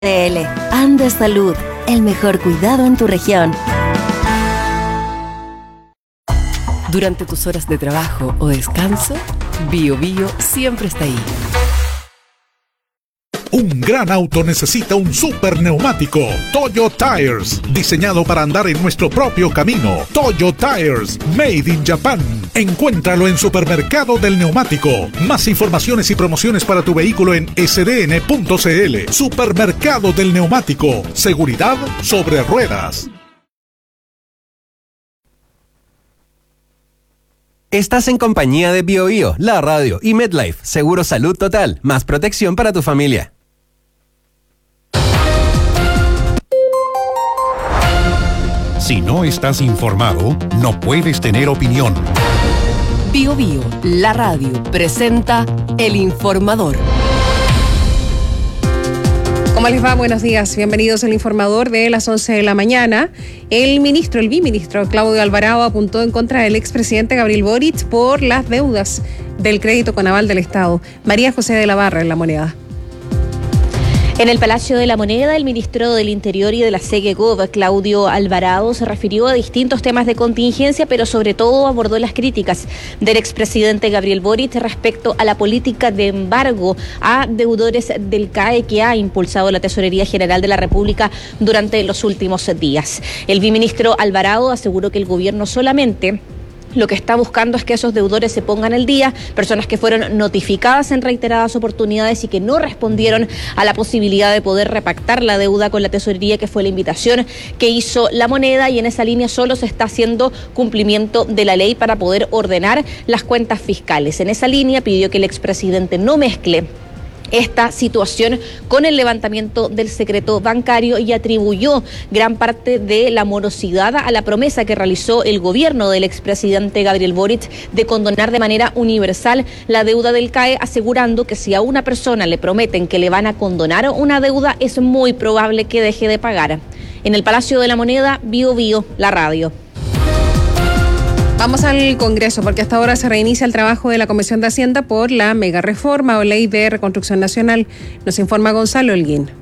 Andes Salud, el mejor cuidado en tu región. Durante tus horas de trabajo o descanso, Bio Bio siempre está ahí. Un gran auto necesita un super neumático. Toyo Tires, diseñado para andar en nuestro propio camino. Toyo Tires, made in Japan. Encuéntralo en Supermercado del Neumático. Más informaciones y promociones para tu vehículo en sdn.cl. Supermercado del Neumático. Seguridad sobre ruedas. Estás en compañía de Bio Bio, la radio y MedLife, seguro salud total, más protección para tu familia. Si no estás informado, no puedes tener opinión. Bio Bio, la radio, presenta El Informador. ¿Cómo les va? Buenos días. Bienvenidos al Informador de las 11 de la mañana. El biministro Claudio Alvarado apuntó en contra del expresidente Gabriel Boric por las deudas del crédito con aval del Estado. María José de la Barra en La Moneda. En el Palacio de la Moneda, el ministro del Interior y de la SEGEGOV, Claudio Alvarado, se refirió a distintos temas de contingencia, pero sobre todo abordó las críticas del expresidente Gabriel Boric respecto a la política de embargo a deudores del CAE que ha impulsado la Tesorería General de la República durante los últimos días. El biministro Alvarado aseguró que el gobierno solamente lo que está buscando es que esos deudores se pongan al día, personas que fueron notificadas en reiteradas oportunidades y que no respondieron a la posibilidad de poder repactar la deuda con la tesorería, que fue la invitación que hizo La Moneda, y en esa línea solo se está haciendo cumplimiento de la ley para poder ordenar las cuentas fiscales. En esa línea pidió que el expresidente no mezcle esta situación con el levantamiento del secreto bancario y atribuyó gran parte de la morosidad a la promesa que realizó el gobierno del expresidente Gabriel Boric de condonar de manera universal la deuda del CAE, asegurando que si a una persona le prometen que le van a condonar una deuda, es muy probable que deje de pagar. En el Palacio de la Moneda, Bio Bio, la radio. Vamos al Congreso, porque hasta ahora se reinicia el trabajo de la Comisión de Hacienda por la mega reforma o ley de reconstrucción nacional. Nos informa Gonzalo Holguín.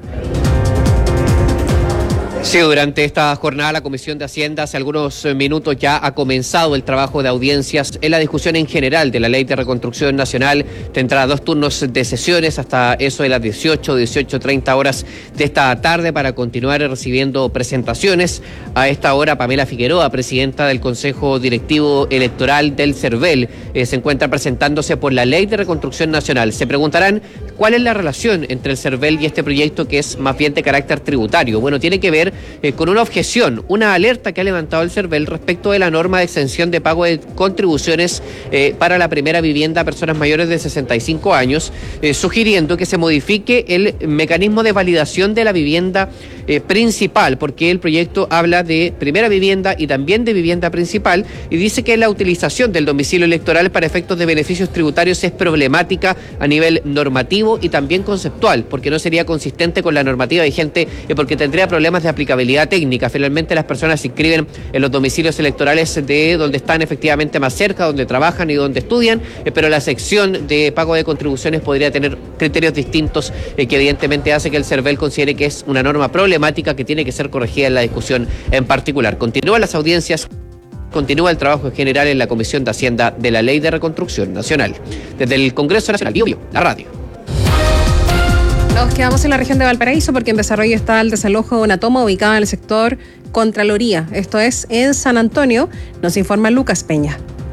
Sí, durante esta jornada la Comisión de Hacienda hace algunos minutos ya ha comenzado el trabajo de audiencias en la discusión en general de la Ley de Reconstrucción Nacional. Tendrá 2 turnos de sesiones hasta eso de las 18:30 horas de esta tarde para continuar recibiendo presentaciones. A esta hora Pamela Figueroa, presidenta del Consejo Directivo Electoral del CERVEL, se encuentra presentándose por la Ley de Reconstrucción Nacional. Se preguntarán cuál es la relación entre el CERVEL y este proyecto, que es más bien de carácter tributario. Bueno, tiene que ver con una objeción, una alerta que ha levantado el CERVEL respecto de la norma de exención de pago de contribuciones para la primera vivienda a personas mayores de 65 años, sugiriendo que se modifique el mecanismo de validación de la vivienda principal, porque el proyecto habla de primera vivienda y también de vivienda principal, y dice que la utilización del domicilio electoral para efectos de beneficios tributarios es problemática a nivel normativo y también conceptual, porque no sería consistente con la normativa vigente, porque tendría problemas de aplicabilidad técnica. Finalmente, las personas se inscriben en los domicilios electorales de donde están efectivamente más cerca, donde trabajan y donde estudian, pero la sección de pago de contribuciones podría tener criterios distintos, que evidentemente hace que el CERVEL considere que es una norma problemática que tiene que ser corregida en la discusión en particular. Continúan las audiencias. Continúa el trabajo en general en la Comisión de Hacienda de la Ley de Reconstrucción Nacional. Desde el Congreso Nacional, Bio Bio, la radio. Nos quedamos en la región de Valparaíso, porque en desarrollo está el desalojo de una toma ubicada en el sector Contraloría. Esto es en San Antonio. Nos informa Lucas Peña.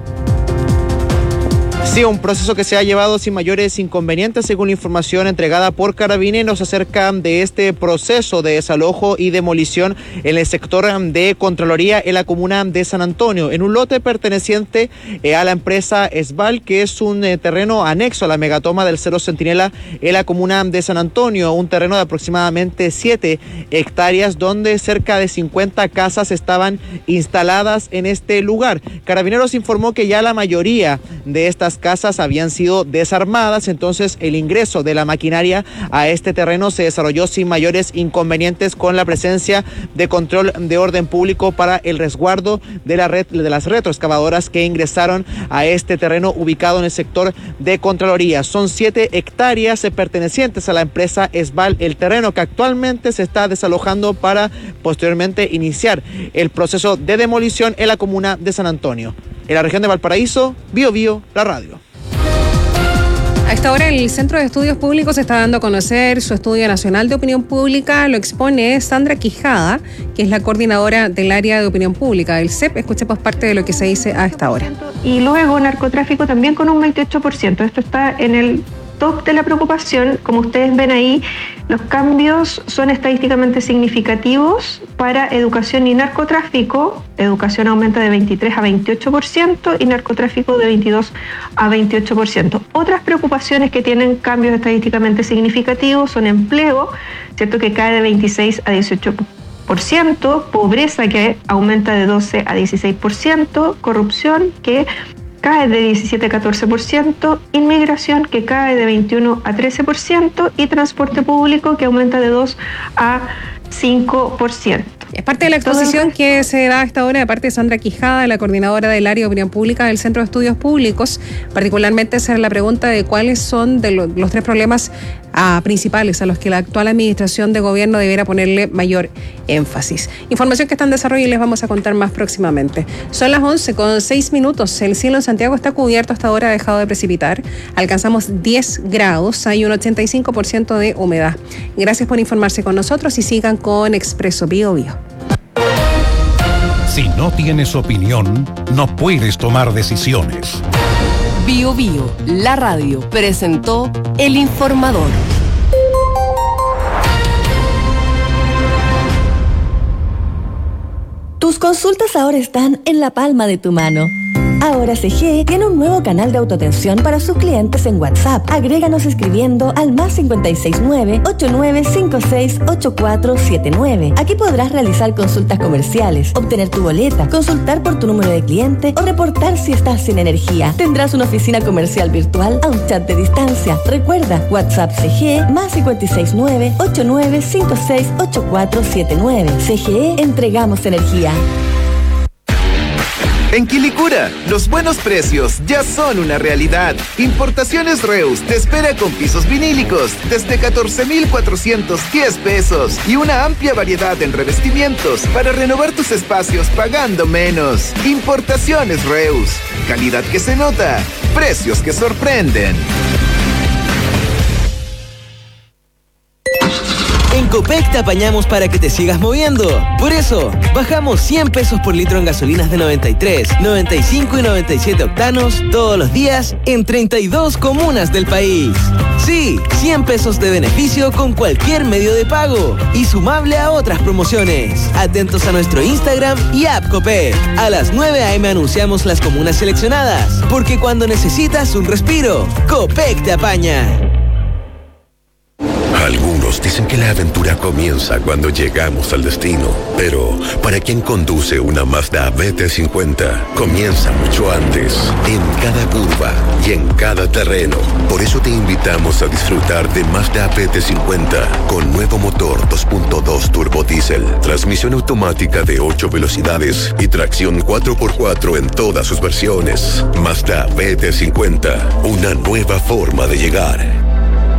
Sí, un proceso que se ha llevado sin mayores inconvenientes, según la información entregada por Carabineros acerca de este proceso de desalojo y demolición en el sector de Contraloría en la comuna de San Antonio, en un lote perteneciente a la empresa Esval, que es un terreno anexo a la megatoma del Cerro Centinela en la comuna de San Antonio, un terreno de aproximadamente 7 hectáreas, donde cerca de 50 casas estaban instaladas en este lugar. Carabineros informó que ya la mayoría de estas las casas habían sido desarmadas, entonces el ingreso de la maquinaria a este terreno se desarrolló sin mayores inconvenientes, con la presencia de control de orden público para el resguardo de las retroexcavadoras que ingresaron a este terreno ubicado en el sector de Contraloría. Son 7 hectáreas pertenecientes a la empresa Esval, el terreno que actualmente se está desalojando para posteriormente iniciar el proceso de demolición en la comuna de San Antonio. En la región de Valparaíso, BioBio, la radio. A esta hora el Centro de Estudios Públicos está dando a conocer su estudio nacional de opinión pública. Lo expone Sandra Quijada, que es la coordinadora del área de opinión pública del CEP. Escuchemos parte de lo que se dice a esta hora. Y luego narcotráfico también con un 28%. Esto está en el top de la preocupación. Como ustedes ven ahí, los cambios son estadísticamente significativos para educación y narcotráfico. Educación aumenta de 23 a 28% y narcotráfico de 22 a 28%. Otras preocupaciones que tienen cambios estadísticamente significativos son empleo, ¿cierto?, que cae de 26 a 18%, pobreza, que aumenta de 12 a 16%, corrupción, que cae de 17 a 14%, inmigración, que cae de 21 a 13%, y transporte público, que aumenta de 2 a 5%. Es parte de la exposición que se da a esta hora de parte de Sandra Quijada, la coordinadora del área de opinión pública del Centro de Estudios Públicos. Particularmente hacer la pregunta de cuáles son de los 3 problemas principales a los que la actual administración de gobierno debiera ponerle mayor énfasis. Información que está en desarrollo y les vamos a contar más próximamente. Son las 11:06. El cielo en Santiago está cubierto, hasta ahora ha dejado de precipitar. Alcanzamos 10 grados, hay un 85% de humedad. Gracias por informarse con nosotros y sigan con Expreso BioBio. Si no tienes opinión, no puedes tomar decisiones. BioBio, la radio, presentó El Informador. Tus consultas ahora están en la palma de tu mano. Ahora CGE tiene un nuevo canal de autoatención para sus clientes en WhatsApp. Agréganos escribiendo al +569 8956 8479. Aquí podrás realizar consultas comerciales, obtener tu boleta, consultar por tu número de cliente o reportar si estás sin energía. Tendrás una oficina comercial virtual a un chat de distancia. Recuerda, WhatsApp CGE +569 8956 8479. CGE, entregamos energía. En Quilicura, los buenos precios ya son una realidad. Importaciones Reus te espera con pisos vinílicos desde 14,410 pesos y una amplia variedad en revestimientos para renovar tus espacios pagando menos. Importaciones Reus, calidad que se nota, precios que sorprenden. En Copec te apañamos para que te sigas moviendo. Por eso, bajamos 100 pesos por litro en gasolinas de 93, 95 y 97 octanos todos los días en 32 comunas del país. Sí, 100 pesos de beneficio con cualquier medio de pago y sumable a otras promociones. Atentos a nuestro Instagram y app Copec. A las 9 a.m. anunciamos las comunas seleccionadas, porque cuando necesitas un respiro, Copec te apaña. Algunos dicen que la aventura comienza cuando llegamos al destino, pero para quien conduce una Mazda BT50, comienza mucho antes, en cada curva y en cada terreno. Por eso te invitamos a disfrutar de Mazda BT50 con nuevo motor 2.2 turbo diésel, transmisión automática de 8 velocidades y tracción 4x4 en todas sus versiones. Mazda BT50, una nueva forma de llegar.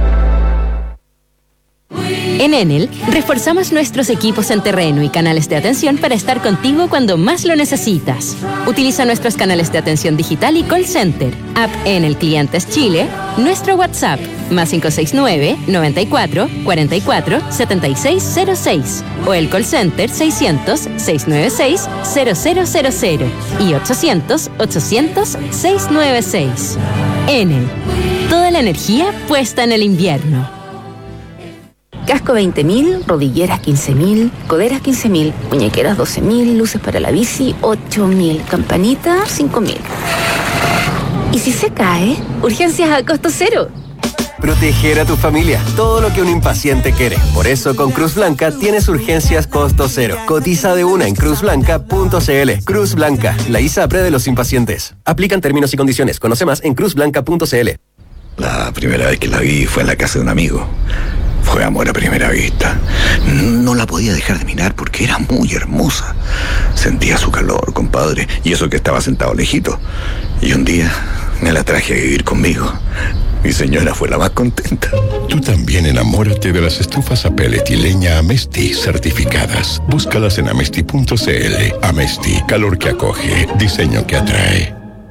En Enel, reforzamos nuestros equipos en terreno y canales de atención para estar contigo cuando más lo necesitas. Utiliza nuestros canales de atención digital y call center, app Enel Clientes Chile, nuestro WhatsApp, +569 94 44 7606 o el call center 600 696 0000 y 800 800 696. Enel, toda la energía puesta en el invierno. Casco 20.000, rodilleras 15.000, coderas 15.000, muñequeras 12.000, luces para la bici 8.000, campanita 5.000. ¿Y si se cae? Urgencias a costo cero. proteger a tu familia, todo lo que un impaciente quiere. Por eso con Cruz Blanca tienes urgencias costo cero. Cotiza de una en cruzblanca.cl. Cruz Blanca, la ISAPRE de los impacientes. Aplican términos y condiciones. Conoce más en cruzblanca.cl. La primera vez que la vi fue en la casa de un amigo. Fue amor a primera vista. No la podía dejar de mirar porque era muy hermosa. Sentía su calor, compadre, y eso que estaba sentado lejito. Y un día me la traje a vivir conmigo. Mi señora fue la más contenta. Tú también enamórate de las estufas a pellet y leña Amesti certificadas. Búscalas en amesti.cl. Amesti, calor que acoge, diseño que atrae.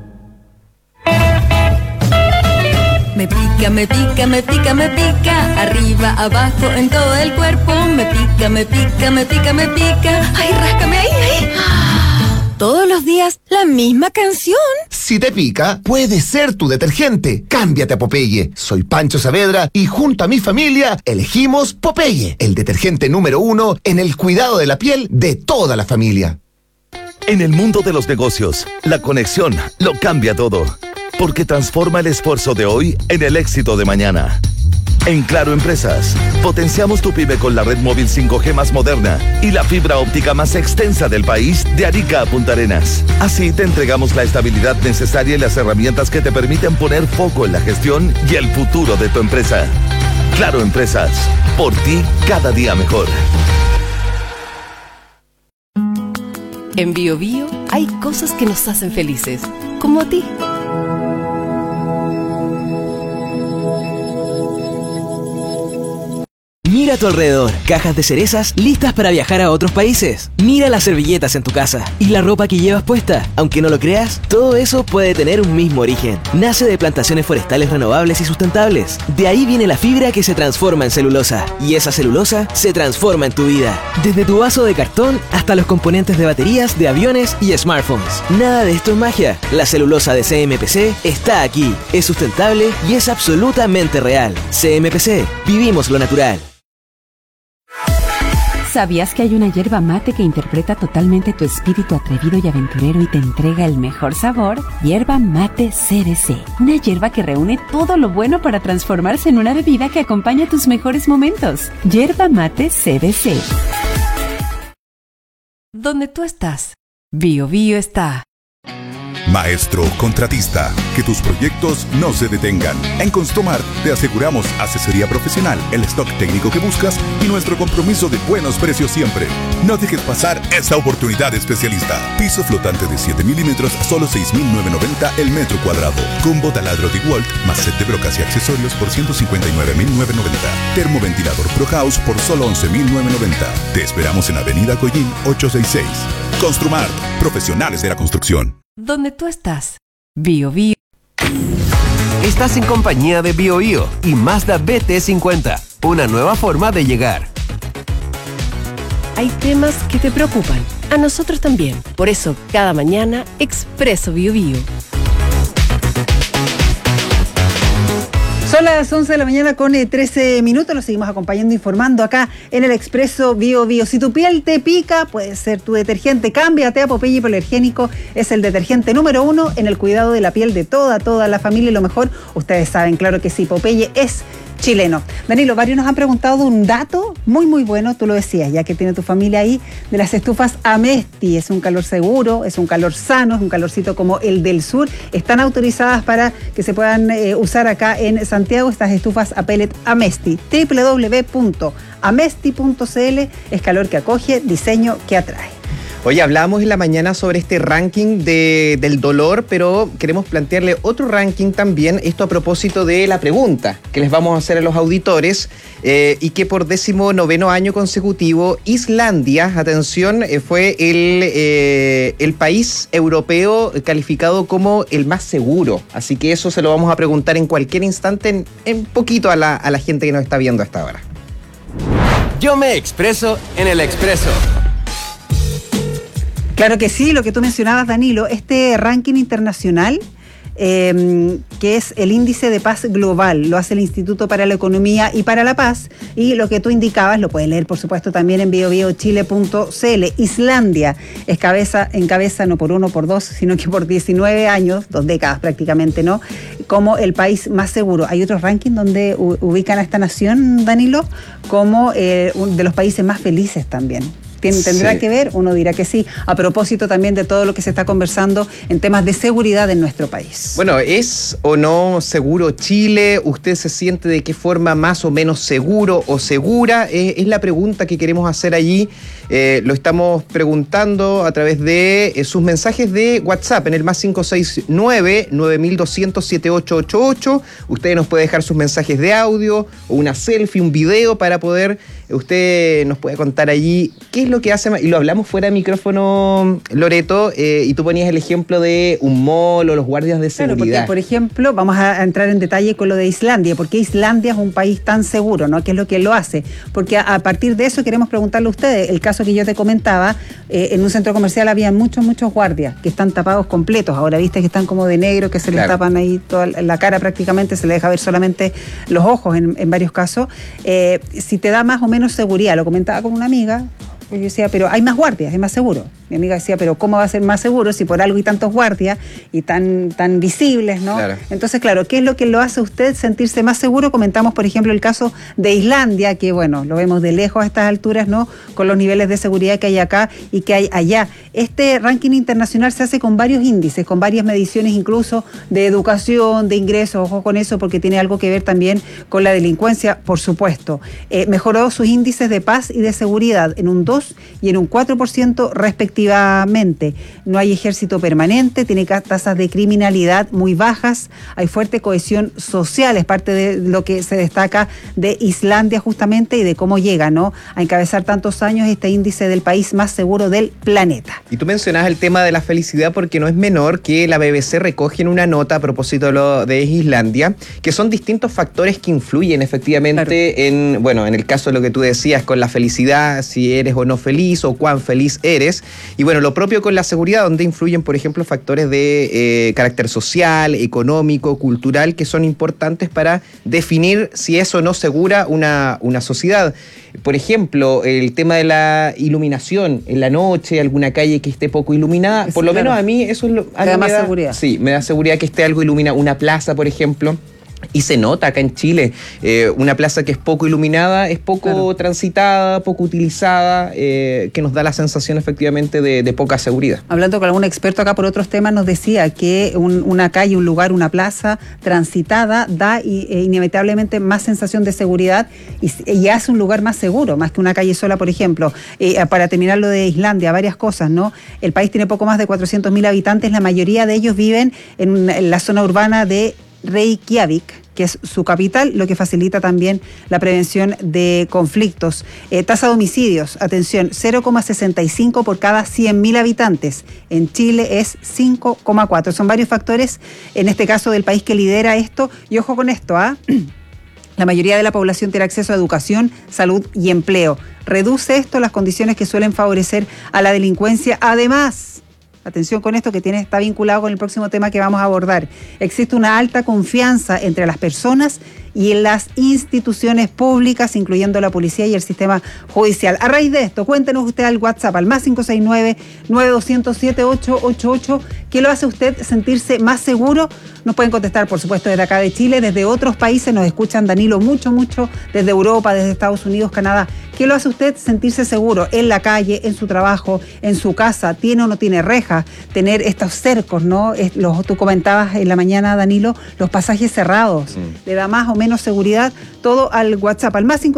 Me pica, me pica, me pica, me pica, arriba, abajo, en todo el cuerpo. Me pica, me pica, me pica, me pica. Ay, ráscame ahí, ahí. Todos los días, la misma canción. Si te pica, puede ser tu detergente. Cámbiate a Popeye. Soy Pancho Saavedra y junto a mi familia elegimos Popeye, el detergente número 1 en el cuidado de la piel de toda la familia. En el mundo de los negocios, la conexión lo cambia todo. Porque transforma el esfuerzo de hoy en el éxito de mañana. En Claro Empresas, potenciamos tu pyme con la red móvil 5G más moderna y la fibra óptica más extensa del país de Arica a Punta Arenas. Así te entregamos la estabilidad necesaria y las herramientas que te permiten poner foco en la gestión y el futuro de tu empresa. Claro Empresas, por ti cada día mejor. En BioBio hay cosas que nos hacen felices, como a ti. Mira a tu alrededor, cajas de cerezas listas para viajar a otros países. Mira las servilletas en tu casa y la ropa que llevas puesta. Aunque no lo creas, todo eso puede tener un mismo origen. Nace de plantaciones forestales renovables y sustentables. De ahí viene la fibra que se transforma en celulosa. Y esa celulosa se transforma en tu vida. Desde tu vaso de cartón hasta los componentes de baterías de aviones y smartphones. Nada de esto es magia. La celulosa de CMPC está aquí. Es sustentable y es absolutamente real. CMPC, vivimos lo natural. ¿Sabías que hay una yerba mate que interpreta totalmente tu espíritu atrevido y aventurero y te entrega el mejor sabor? Yerba mate CBC. Una yerba que reúne todo lo bueno para transformarse en una bebida que acompaña tus mejores momentos. Yerba mate CBC. Donde tú estás, BioBio está. Maestro contratista, que tus proyectos no se detengan. En Construmart te aseguramos asesoría profesional, el stock técnico que buscas y nuestro compromiso de buenos precios siempre. No dejes pasar esta oportunidad especialista. Piso flotante de 7 milímetros, solo 6.990 el metro cuadrado. Combo taladro DeWalt más set de brocas y accesorios por 159.990. Termoventilador Pro House por solo 11.990. Te esperamos en Avenida Coyín 866. Construmart, profesionales de la construcción. Donde tú estás, BioBio. Estás en compañía de BioBio y Mazda BT50, una nueva forma de llegar. Hay temas que te preocupan, a nosotros también. Por eso, cada mañana, Expreso BioBio. Son las 11 de la mañana con 13 minutos, los seguimos acompañando, informando acá en el Expreso BioBio. Si tu piel te pica, puede ser tu detergente. Cámbiate a Popeye Hipoalergénico, es el detergente número 1 en el cuidado de la piel de toda la familia. Y lo mejor, ustedes saben, claro que sí, Popeye es chileno. Danilo, varios nos han preguntado un dato muy bueno, tú lo decías, ya que tiene tu familia ahí, de las estufas Amesti. Es un calor seguro, es un calor sano, es un calorcito como el del sur. Están autorizadas para que se puedan usar acá en Santiago estas estufas a pellet Amesti. www.amesti.cl. Es calor que acoge, diseño que atrae. Oye, hablábamos en la mañana sobre este ranking del dolor, pero queremos plantearle otro ranking también, esto a propósito de la pregunta que les vamos a hacer a los auditores, y que por 19º año consecutivo, Islandia, atención, fue el país europeo calificado como el más seguro. Así que eso se lo vamos a preguntar en cualquier instante, en poquito a la gente que nos está viendo hasta ahora. Yo me expreso en el Expreso. Claro que sí, lo que tú mencionabas, Danilo, este ranking internacional que es el índice de paz global. Lo hace el Instituto para la Economía y para la Paz. Y lo que tú indicabas, lo puedes leer, por supuesto, también en biobiochile.cl. Islandia encabeza no por 1 o por 2, sino que por 19 años, 2 décadas prácticamente, ¿no? Como el país más seguro. Hay otros rankings donde ubican a esta nación, Danilo, como de los países más felices también. ¿Tendrá que ver? Uno dirá que sí. A propósito también de todo lo que se está conversando en temas de seguridad en nuestro país. Bueno, ¿es o no seguro Chile? ¿Usted se siente de qué forma más o menos seguro o segura? Es la pregunta que queremos hacer allí. Lo estamos preguntando a través de sus mensajes de WhatsApp en el más 569-9200-7888. Usted nos puede dejar sus mensajes de audio o una selfie, un video para poder, usted nos puede contar allí qué es lo que hace, y lo hablamos fuera de micrófono, Loreto, y tú ponías el ejemplo de un mall o los guardias de seguridad. Claro, porque, por ejemplo, vamos a entrar en detalle con lo de Islandia. ¿Por qué Islandia es un país tan seguro, no? ¿Qué es lo que lo hace? Porque a partir de eso queremos preguntarle a ustedes, el caso que yo te comentaba, en un centro comercial había muchos guardias que están tapados completos. Ahora viste que están como de negro, que se les tapan ahí toda la cara prácticamente, se les deja ver solamente los ojos en varios casos. Si te da más o menos seguridad, lo comentaba con una amiga, yo decía, pero hay más guardias, es más seguro. Mi amiga decía, pero ¿cómo va a ser más seguro si por algo hay tantos guardias y tan visibles, ¿no? Claro. Entonces, claro, ¿qué es lo que lo hace a usted sentirse más seguro? Comentamos, por ejemplo, el caso de Islandia, que, bueno, lo vemos de lejos a estas alturas, ¿no? Con los niveles de seguridad que hay acá y que hay allá. Este ranking internacional se hace con varios índices, con varias mediciones incluso de educación, de ingresos, ojo con eso, porque tiene algo que ver también con la delincuencia, por supuesto. Mejoró sus índices de paz y de seguridad en un 2 y en un 4% respectivamente. No hay ejército permanente, tiene tasas de criminalidad muy bajas, hay fuerte cohesión social, es parte de lo que se destaca de Islandia justamente y de cómo llega, ¿no?, a encabezar tantos años este índice del país más seguro del planeta. Y tú mencionabas el tema de la felicidad porque no es menor que la BBC recoge en una nota a propósito de Islandia, que son distintos factores que influyen efectivamente en el caso de lo que tú decías con la felicidad, si eres o no feliz o cuán feliz eres. Y bueno, lo propio con la seguridad, donde influyen, por ejemplo, factores de carácter social, económico, cultural, que son importantes para definir si es o no segura una sociedad. Por ejemplo, el tema de la iluminación en la noche, alguna calle que esté poco iluminada, por lo menos a mí eso es lo que me da más seguridad. Sí, me da seguridad que esté algo iluminado. Una plaza, por ejemplo. Y se nota acá en Chile, una plaza que es poco iluminada, es poco transitada, poco utilizada, que nos da la sensación efectivamente de poca seguridad. Hablando con algún experto acá por otros temas, nos decía que una calle, un lugar, una plaza transitada da inevitablemente más sensación de seguridad y hace un lugar más seguro, más que una calle sola, por ejemplo. Para terminar lo de Islandia, varias cosas, ¿no? El país tiene poco más de 400.000 habitantes, la mayoría de ellos viven en la zona urbana de Reykjavik, que es su capital, lo que facilita también la prevención de conflictos. Tasa de homicidios, atención, 0,65 por cada 100.000 habitantes. En Chile es 5,4. Son varios factores, en este caso del país que lidera esto. Y ojo con esto, la mayoría de la población tiene acceso a educación, salud y empleo. Reduce esto las condiciones que suelen favorecer a la delincuencia. Además, atención con esto que está vinculado con el próximo tema que vamos a abordar. Existe una alta confianza entre las personas y en las instituciones públicas, incluyendo la policía y el sistema judicial. A raíz de esto, cuéntenos usted al WhatsApp, al más 569-9200-7888, ¿qué lo hace usted sentirse más seguro? Nos pueden contestar, por supuesto, desde acá de Chile, desde otros países, nos escuchan, Danilo, mucho, desde Europa, desde Estados Unidos, Canadá. ¿Qué lo hace usted sentirse seguro en la calle, en su trabajo, en su casa? ¿Tiene o no tiene rejas? Tener estos cercos, ¿no? Tú comentabas en la mañana, Danilo, los pasajes cerrados. ¿Le da más o menos seguridad? Todo al WhatsApp, al más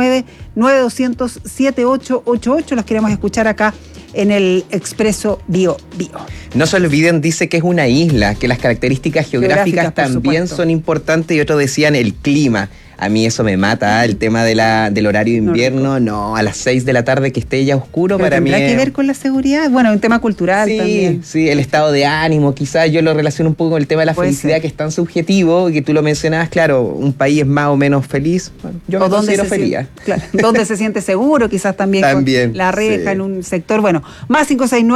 569-9200-7888. Los queremos escuchar acá en el Expreso Bio. No se olviden, dice que es una isla, que las características geográficas también son importantes, y otros decían el clima. A mí eso me mata, el tema del horario de invierno, no, a las 6 de la tarde que esté ya oscuro, pero para mí ¿tendrá que ver con la seguridad? Bueno, un tema cultural también. Sí, el estado de ánimo, quizás yo lo relaciono un poco con el tema de la felicidad, que es tan subjetivo, que tú lo mencionabas, claro, un país es más o menos feliz, bueno, yo me considero feliz. Claro, donde se siente seguro, quizás también con la reja en un sector. Bueno, más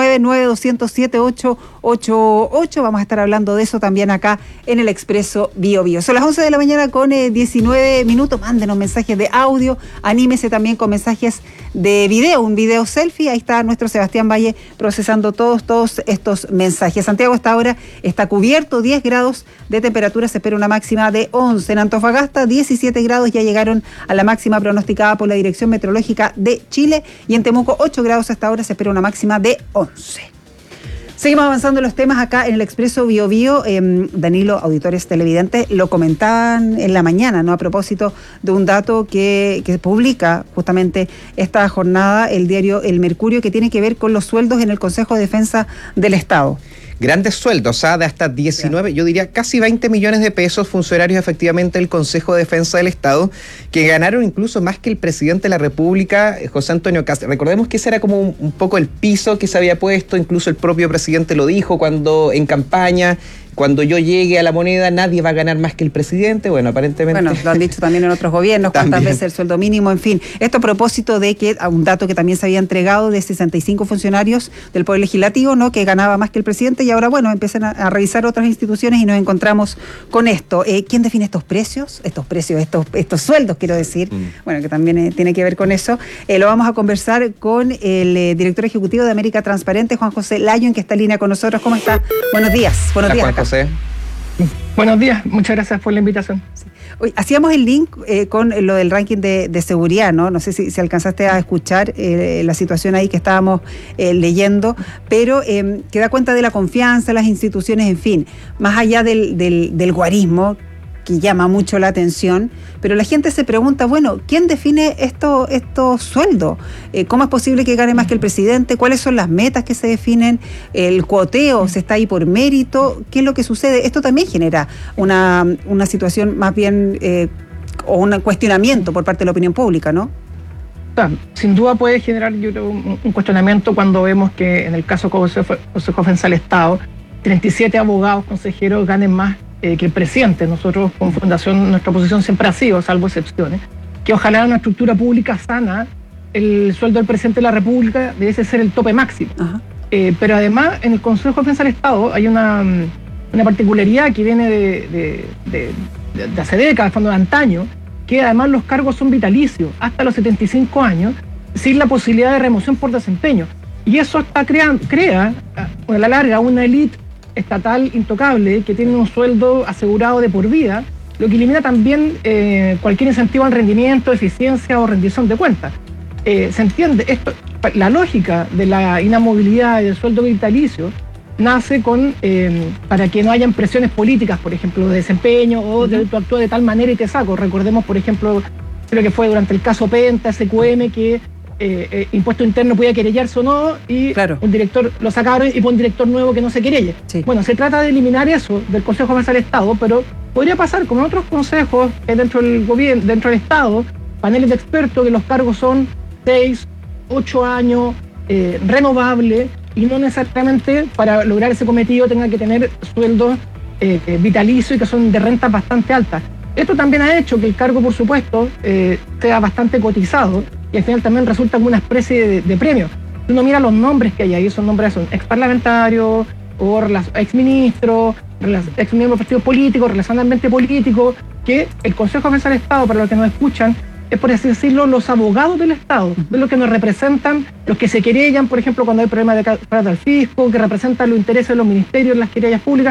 569-9200-7888, vamos a estar hablando de eso también acá en el Expreso Bio Bio. Son las 11 de la mañana con 19 minutos, mándenos mensajes de audio, anímese también con mensajes de video, un video selfie, ahí está nuestro Sebastián Valle procesando todos estos mensajes. Santiago hasta ahora está cubierto, 10 grados de temperatura, se espera una máxima de 11. En Antofagasta, 17 grados, ya llegaron a la máxima pronosticada por la Dirección Meteorológica de Chile, y en Temuco 8 grados hasta ahora, se espera una máxima de 11. Seguimos avanzando en los temas acá en el Expreso Bio Bio. Danilo, auditores televidentes, lo comentaban en la mañana, ¿no? A propósito de un dato que publica justamente esta jornada el diario El Mercurio, que tiene que ver con los sueldos en el Consejo de Defensa del Estado. Grandes sueldos, de hasta 19, yo diría casi 20 millones de pesos, funcionarios efectivamente del Consejo de Defensa del Estado, que ganaron incluso más que el presidente de la República, José Antonio Kast. Recordemos que ese era como un poco el piso que se había puesto, incluso el propio presidente lo dijo cuando en campaña. Cuando yo llegue a la moneda, nadie va a ganar más que el presidente. Bueno, aparentemente... Bueno, lo han dicho también en otros gobiernos, cuántas veces el sueldo mínimo, en fin. Esto a propósito de que, un dato que también se había entregado de 65 funcionarios del Poder Legislativo, ¿no? Que ganaba más que el presidente, y ahora, bueno, empiezan a revisar otras instituciones y nos encontramos con esto. ¿Quién define estos precios? Estos sueldos, quiero decir. Bueno, que también tiene que ver con eso. Lo vamos a conversar con el director ejecutivo de América Transparente, Juan José Lyon, que está en línea con nosotros. ¿Cómo está? Buenos días. Buenos días, Juan José. Buenos días, muchas gracias por la invitación. Sí. Hoy hacíamos el link con lo del ranking de seguridad, ¿no? No sé si alcanzaste a escuchar la situación ahí que estábamos leyendo, pero que da cuenta de la confianza en las instituciones, en fin, más allá del guarismo, que llama mucho la atención, pero la gente se pregunta, bueno, ¿quién define estos sueldos? ¿Cómo es posible que gane más que el presidente? ¿Cuáles son las metas que se definen? ¿El cuoteo se está ahí por mérito? ¿Qué es lo que sucede? Esto también genera una situación más bien, o un cuestionamiento por parte de la opinión pública, ¿no? Sin duda puede generar, yo creo, un cuestionamiento cuando vemos que en el caso Consejo de Defensa del Estado, 37 abogados consejeros ganen más que el presidente. Nosotros, como fundación, nuestra posición siempre ha sido, salvo excepciones, que ojalá en una estructura pública sana, el sueldo del presidente de la República debe ser el tope máximo. Pero además, en el Consejo de Defensa del Estado hay una particularidad que viene de hace décadas, de antaño, que además los cargos son vitalicios, hasta los 75 años, sin la posibilidad de remoción por desempeño. Y eso crea, a la larga, una élite estatal intocable que tiene un sueldo asegurado de por vida, lo que elimina también cualquier incentivo al rendimiento, eficiencia o rendición de cuentas. ¿Se entiende? Esto, la lógica de la inamovilidad y del sueldo vitalicio nace para que no hayan presiones políticas, por ejemplo, de desempeño o de tú actúas de tal manera y te saco. Recordemos, por ejemplo, creo que fue durante el caso Penta, SQM, que Impuesto Interno podía querellarse o no, y un director lo sacaron y pone un director nuevo que no se querelle. Sí. Bueno, se trata de eliminar eso del Consejo de Defensa del Estado, pero podría pasar como en otros consejos dentro del gobierno, dentro del Estado, paneles de expertos que los cargos son 6, 8 años, renovables, y no necesariamente para lograr ese cometido tenga que tener sueldos vitalicios y que son de rentas bastante altas. Esto también ha hecho que el cargo, por supuesto, sea bastante cotizado, y al final también resulta como una especie de premio. Si uno mira los nombres que hay ahí, esos nombres son exparlamentarios, o exministros, exmiembros de partidos políticos, relacionalmente políticos, que el Consejo de Defensa del Estado, para los que nos escuchan, es, por así decirlo, los abogados del Estado, de los que nos representan, los que se querellan, por ejemplo, cuando hay problemas de carga al fisco, que representan los intereses de los ministerios en las querellas públicas,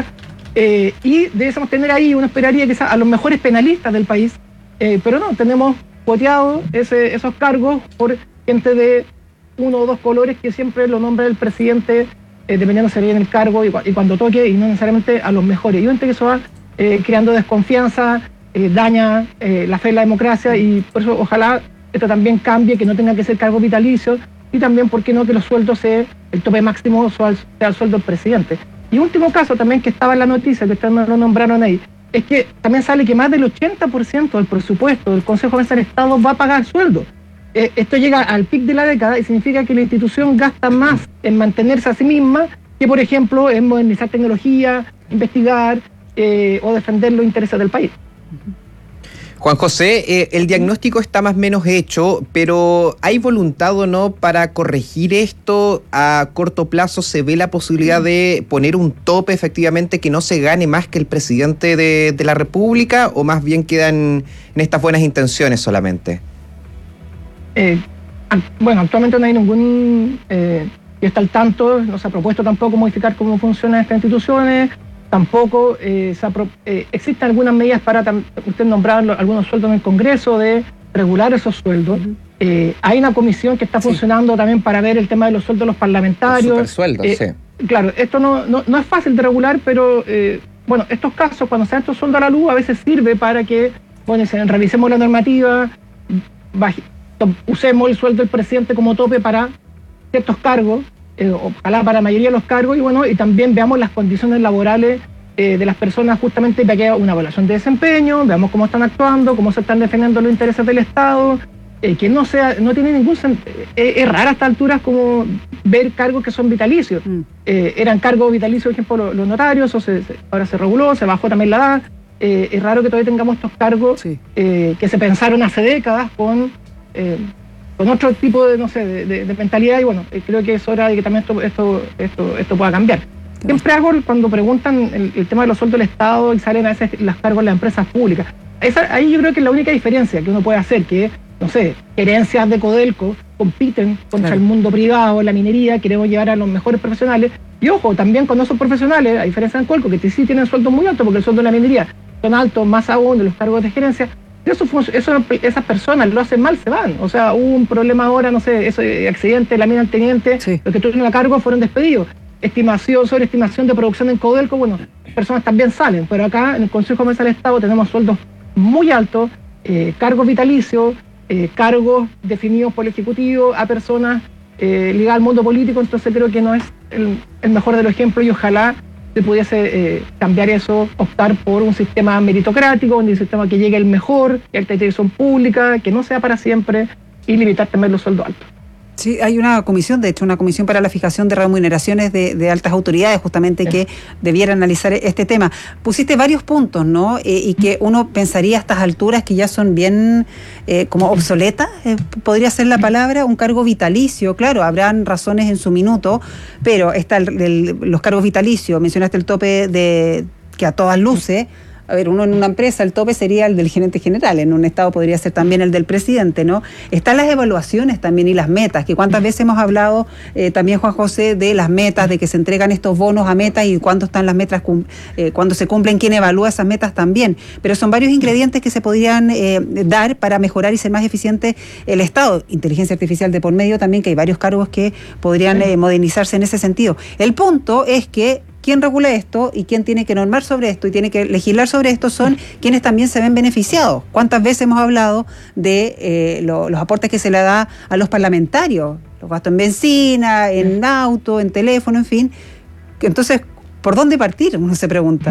y debemos tener ahí, uno esperaría quizás a los mejores penalistas del país, pero no, tenemos cuoteado esos cargos por gente de uno o dos colores que siempre lo nombra el presidente, dependiendo si en el cargo y cuando toque, y no necesariamente a los mejores. Y obviamente que eso va creando desconfianza, daña la fe en la democracia, y por eso ojalá esto también cambie, que no tenga que ser cargo vitalicio, y también, ¿por qué no?, que los sueldos sea el tope máximo sea el sueldo del presidente. Y último caso también que estaba en la noticia, que ustedes no lo nombraron ahí, es que también sale que más del 80% del presupuesto del Consejo de Defensa del Estado va a pagar sueldo. Esto llega al pic de la década y significa que la institución gasta más en mantenerse a sí misma que, por ejemplo, en modernizar tecnología, investigar o defender los intereses del país. Juan José, el diagnóstico está más o menos hecho, pero ¿hay voluntad o no para corregir esto a corto plazo? ¿Se ve la posibilidad de poner un tope efectivamente que no se gane más que el presidente de la República, o más bien quedan en estas buenas intenciones solamente? Bueno, actualmente no hay ningún... yo está al tanto, no se ha propuesto tampoco modificar cómo funcionan estas instituciones. Tampoco existen algunas medidas para, usted nombraba algunos sueldos en el Congreso, de regular esos sueldos. Hay una comisión que está funcionando también para ver el tema de los sueldos de los parlamentarios. Los supersueldos, sí. Claro, esto no es fácil de regular, pero bueno, estos casos, cuando se dan estos sueldos a la luz, a veces sirve para que, bueno, revisemos la normativa, usemos el sueldo del presidente como tope para ciertos cargos, ojalá para la mayoría de los cargos, y bueno, y también veamos las condiciones laborales de las personas, justamente para que haya una evaluación de desempeño, veamos cómo están actuando, cómo se están defendiendo los intereses del Estado, que no tiene ningún sentido. Es raro a estas alturas como ver cargos que son vitalicios. Eran cargos vitalicios, por ejemplo, los notarios, ahora se reguló, se bajó también la edad. Es raro que todavía tengamos estos cargos que se pensaron hace décadas con otro tipo de, no sé, de mentalidad, y bueno, creo que es hora de que también esto pueda cambiar. Siempre hago, cuando preguntan el tema de los sueldos del Estado y salen a veces los cargos de las empresas públicas, ahí yo creo que es la única diferencia que uno puede hacer, que, no sé, gerencias de Codelco compiten contra el mundo privado, la minería, queremos llevar a los mejores profesionales, y ojo, también con esos profesionales, a diferencia de Codelco, que sí tienen sueldos muy altos, porque el sueldo de la minería son altos, más aún de los cargos de gerencia. Esas personas lo hacen mal, se van. O sea, hubo un problema ahora, no sé, ese accidente de la mina del teniente, los que tuvieron a cargo fueron despedidos. Sobreestimación de producción en Codelco, bueno, personas también salen, pero acá en el Consejo de Defensa del Estado tenemos sueldos muy altos, cargos vitalicios, cargos definidos por el Ejecutivo a personas ligadas al mundo político, entonces creo que no es el mejor de los ejemplos, y ojalá se pudiese cambiar eso, optar por un sistema meritocrático, un sistema que llegue el mejor, que alta dirección pública, que no sea para siempre, y limitar también los sueldos altos. Sí, hay una comisión, de hecho, una comisión para la fijación de remuneraciones de altas autoridades, justamente, que debiera analizar este tema. Pusiste varios puntos, ¿no? Y que uno pensaría a estas alturas que ya son bien como obsoletas, podría ser la palabra, un cargo vitalicio. Claro, habrán razones en su minuto, pero está los cargos vitalicios, mencionaste el tope de que a todas luces. A ver, uno en una empresa, el tope sería el del gerente general, en un estado podría ser también el del presidente, ¿no? Están las evaluaciones también y las metas, que cuántas veces hemos hablado también, Juan José, de las metas, de que se entregan estos bonos a metas y cuándo están las metas, cuándo se cumplen, quién evalúa esas metas también. Pero son varios ingredientes que se podrían dar para mejorar y ser más eficiente el Estado. Inteligencia artificial de por medio también, que hay varios cargos que podrían modernizarse en ese sentido. El punto es que quien regula esto y quien tiene que normar sobre esto y tiene que legislar sobre esto son quienes también se ven beneficiados. ¿Cuántas veces hemos hablado de los aportes que se le da a los parlamentarios? Los gastos en benzina, en auto, en teléfono, en fin. Entonces, ¿por dónde partir? Uno se pregunta.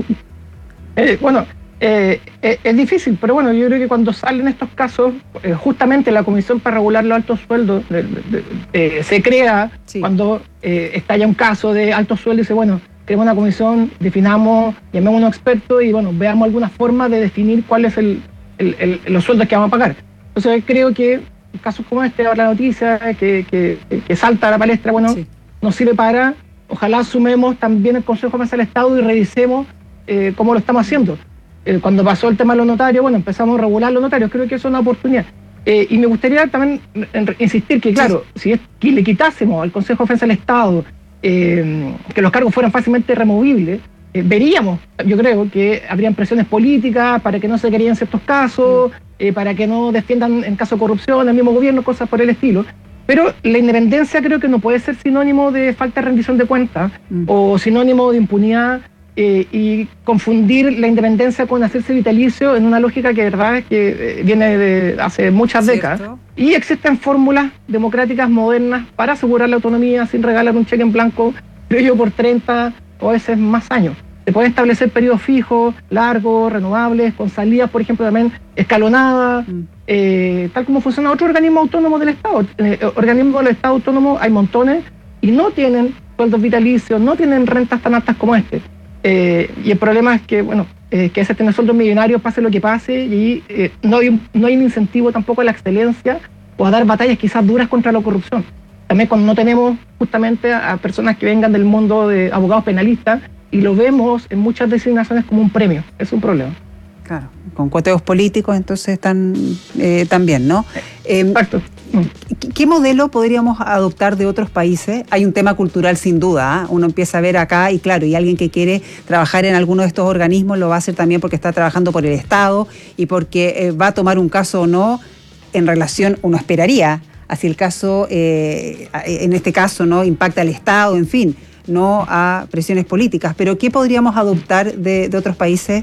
Es difícil, pero bueno, yo creo que cuando salen estos casos, justamente la Comisión para Regular los Altos Sueldos se crea cuando estalla un caso de altos sueldos y dice, bueno, creemos una comisión, definamos, llamemos a unos expertos y bueno, veamos alguna forma de definir cuáles son los sueldos que vamos a pagar. Entonces creo que casos como este, ahora la noticia que salta a la palestra, bueno, nos sirve para, ojalá sumemos también el Consejo de Defensa del Estado y revisemos cómo lo estamos haciendo. Cuando pasó el tema de los notarios, bueno, empezamos a regular los notarios, creo que eso es una oportunidad. Y me gustaría también insistir que, claro, si es que le quitásemos al Consejo de Defensa del Estado que los cargos fueran fácilmente removibles, veríamos, yo creo, que habrían presiones políticas para que no se querían ciertos casos, para que no defiendan en caso de corrupción al mismo gobierno, cosas por el estilo. Pero la independencia creo que no puede ser sinónimo de falta de rendición de cuentas o sinónimo de impunidad. Y confundir la independencia con hacerse vitalicio en una lógica que verdad es que viene de hace muchas décadas. Y existen fórmulas democráticas modernas para asegurar la autonomía sin regalar un cheque en blanco, creo yo, por 30 o a veces más años. Se pueden establecer periodos fijos, largos, renovables, con salidas, por ejemplo, también escalonadas, tal como funciona otro organismo autónomo del Estado. Organismos del Estado autónomo hay montones y no tienen sueldos vitalicios, no tienen rentas tan altas como este. Y el problema es que, bueno, que ese tiene sueldos millonarios, pase lo que pase, y no hay un incentivo tampoco a la excelencia o a dar batallas quizás duras contra la corrupción. También cuando no tenemos justamente a personas que vengan del mundo de abogados penalistas, y lo vemos en muchas designaciones como un premio, es un problema. Claro, con cuoteos políticos entonces están también, ¿no? Exacto. ¿Qué modelo podríamos adoptar de otros países? Hay un tema cultural sin duda, ¿eh? Uno empieza a ver acá y claro, y alguien que quiere trabajar en alguno de estos organismos lo va a hacer también porque está trabajando por el Estado y porque va a tomar un caso o no en relación, uno esperaría, hacia el caso, en este caso, ¿no? Impacta al Estado, en fin, no a presiones políticas. Pero ¿qué podríamos adoptar de otros países?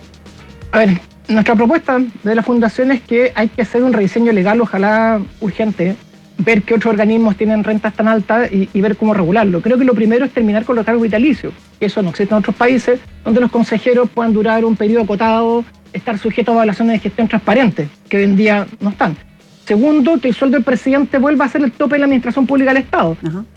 A ver, nuestra propuesta de la Fundación es que hay que hacer un rediseño legal, ojalá urgente, ver qué otros organismos tienen rentas tan altas y ver cómo regularlo. Creo que lo primero es terminar con los cargos vitalicios. Eso no existe en otros países, donde los consejeros puedan durar un periodo acotado, estar sujetos a evaluaciones de gestión transparentes, que hoy en día no están. Segundo, que el sueldo del presidente vuelva a ser el tope de la administración pública del Estado.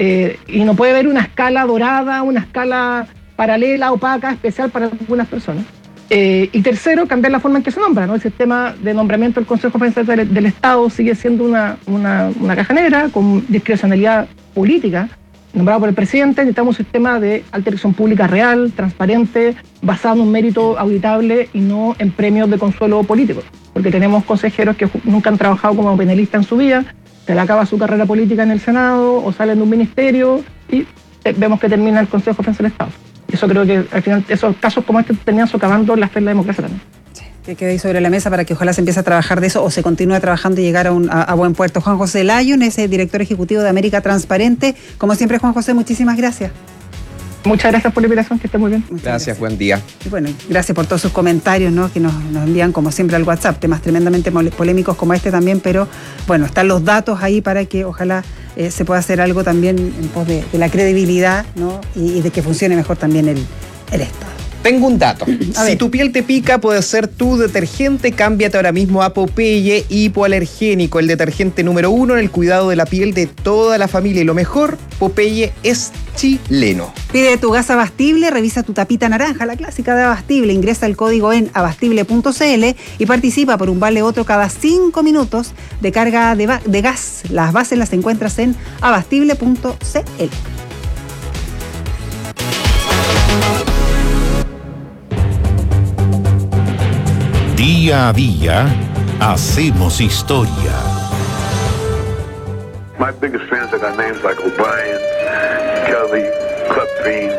Y no puede haber una escala dorada, una escala paralela, opaca, especial para algunas personas. Y tercero, cambiar la forma en que se nombra, ¿no? El sistema de nombramiento del Consejo General del Estado sigue siendo una caja negra con discrecionalidad política, nombrado por el presidente. Necesitamos un sistema de alta dirección pública real, transparente, basado en un mérito auditable y no en premios de consuelo político. Porque tenemos consejeros que nunca han trabajado como penalistas en su vida, se le acaba su carrera política en el Senado o salen de un ministerio y vemos que termina el Consejo General del Estado. Eso creo que al final esos casos como este terminan socavando la fe en la democracia también. Sí, que quede ahí sobre la mesa para que ojalá se empiece a trabajar de eso o se continúe trabajando y llegar a buen puerto. Juan José Lyon es el director ejecutivo de América Transparente. Como siempre, Juan José, muchísimas gracias. Muchas gracias por la invitación, que esté muy bien. Gracias, buen día. Y bueno, gracias por todos sus comentarios, ¿no? Que nos envían como siempre al WhatsApp, temas tremendamente polémicos como este también, pero bueno, están los datos ahí para que ojalá se pueda hacer algo también en pos de la credibilidad, ¿no? Y de que funcione mejor también el Estado. Tengo un dato. Si tu piel te pica, puede ser tu detergente. Cámbiate ahora mismo a Popeye Hipoalergénico, el detergente número 1 en el cuidado de la piel de toda la familia. Y lo mejor, Popeye es chileno. Pide tu gas Abastible, revisa tu tapita naranja, la clásica de Abastible. Ingresa el código en abastible.cl y participa por un vale otro cada 5 minutos de carga de gas. Las bases las encuentras en abastible.cl. Día a día, hacemos historia. My biggest fans I got names like O'Brien, Kelly, Cutbean.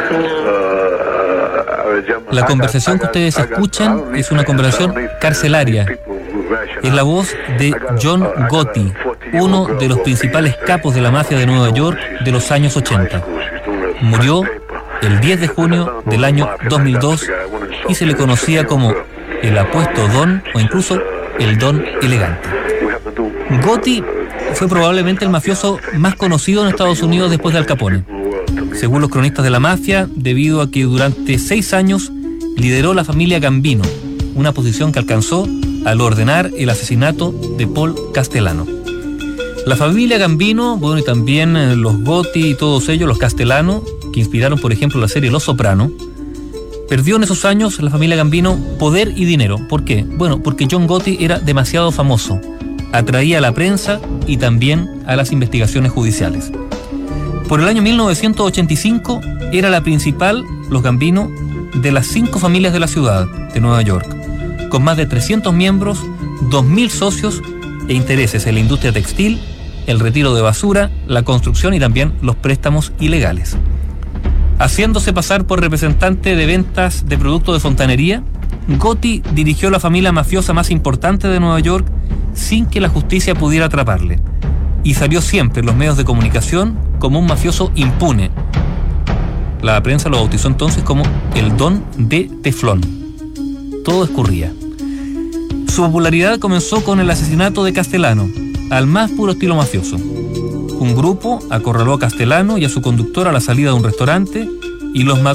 La conversación que ustedes escuchan es una conversación carcelaria. Es la voz de John Gotti, uno de los principales capos de la mafia de Nueva York de los años 80. Murió el 10 de junio del año 2002 y se le conocía como el apuesto Don o incluso el Don elegante. Gotti fue probablemente el mafioso más conocido en Estados Unidos después de Al Capone. Según los cronistas de la mafia, debido a que durante 6 años lideró la familia Gambino, una posición que alcanzó al ordenar el asesinato de Paul Castellano. La familia Gambino, bueno, y también los Gotti y todos ellos, los Castellano, que inspiraron por ejemplo la serie Los Soprano, perdió en esos años la familia Gambino poder y dinero. ¿Por qué? Bueno, porque John Gotti era demasiado famoso, atraía a la prensa y también a las investigaciones judiciales. Por el año 1985 era la principal, los Gambino, de las 5 familias de la ciudad de Nueva York, con más de 300 miembros, 2.000 socios e intereses en la industria textil, el retiro de basura, la construcción y también los préstamos ilegales. Haciéndose pasar por representante de ventas de productos de fontanería, Gotti dirigió la familia mafiosa más importante de Nueva York sin que la justicia pudiera atraparle, y salió siempre en los medios de comunicación como un mafioso impune. La prensa lo bautizó entonces como el Don de Teflón. Todo escurría. Su popularidad comenzó con el asesinato de Castellano, al más puro estilo mafioso. Un grupo acorraló a Castellano y a su conductor a la salida de un restaurante y los mató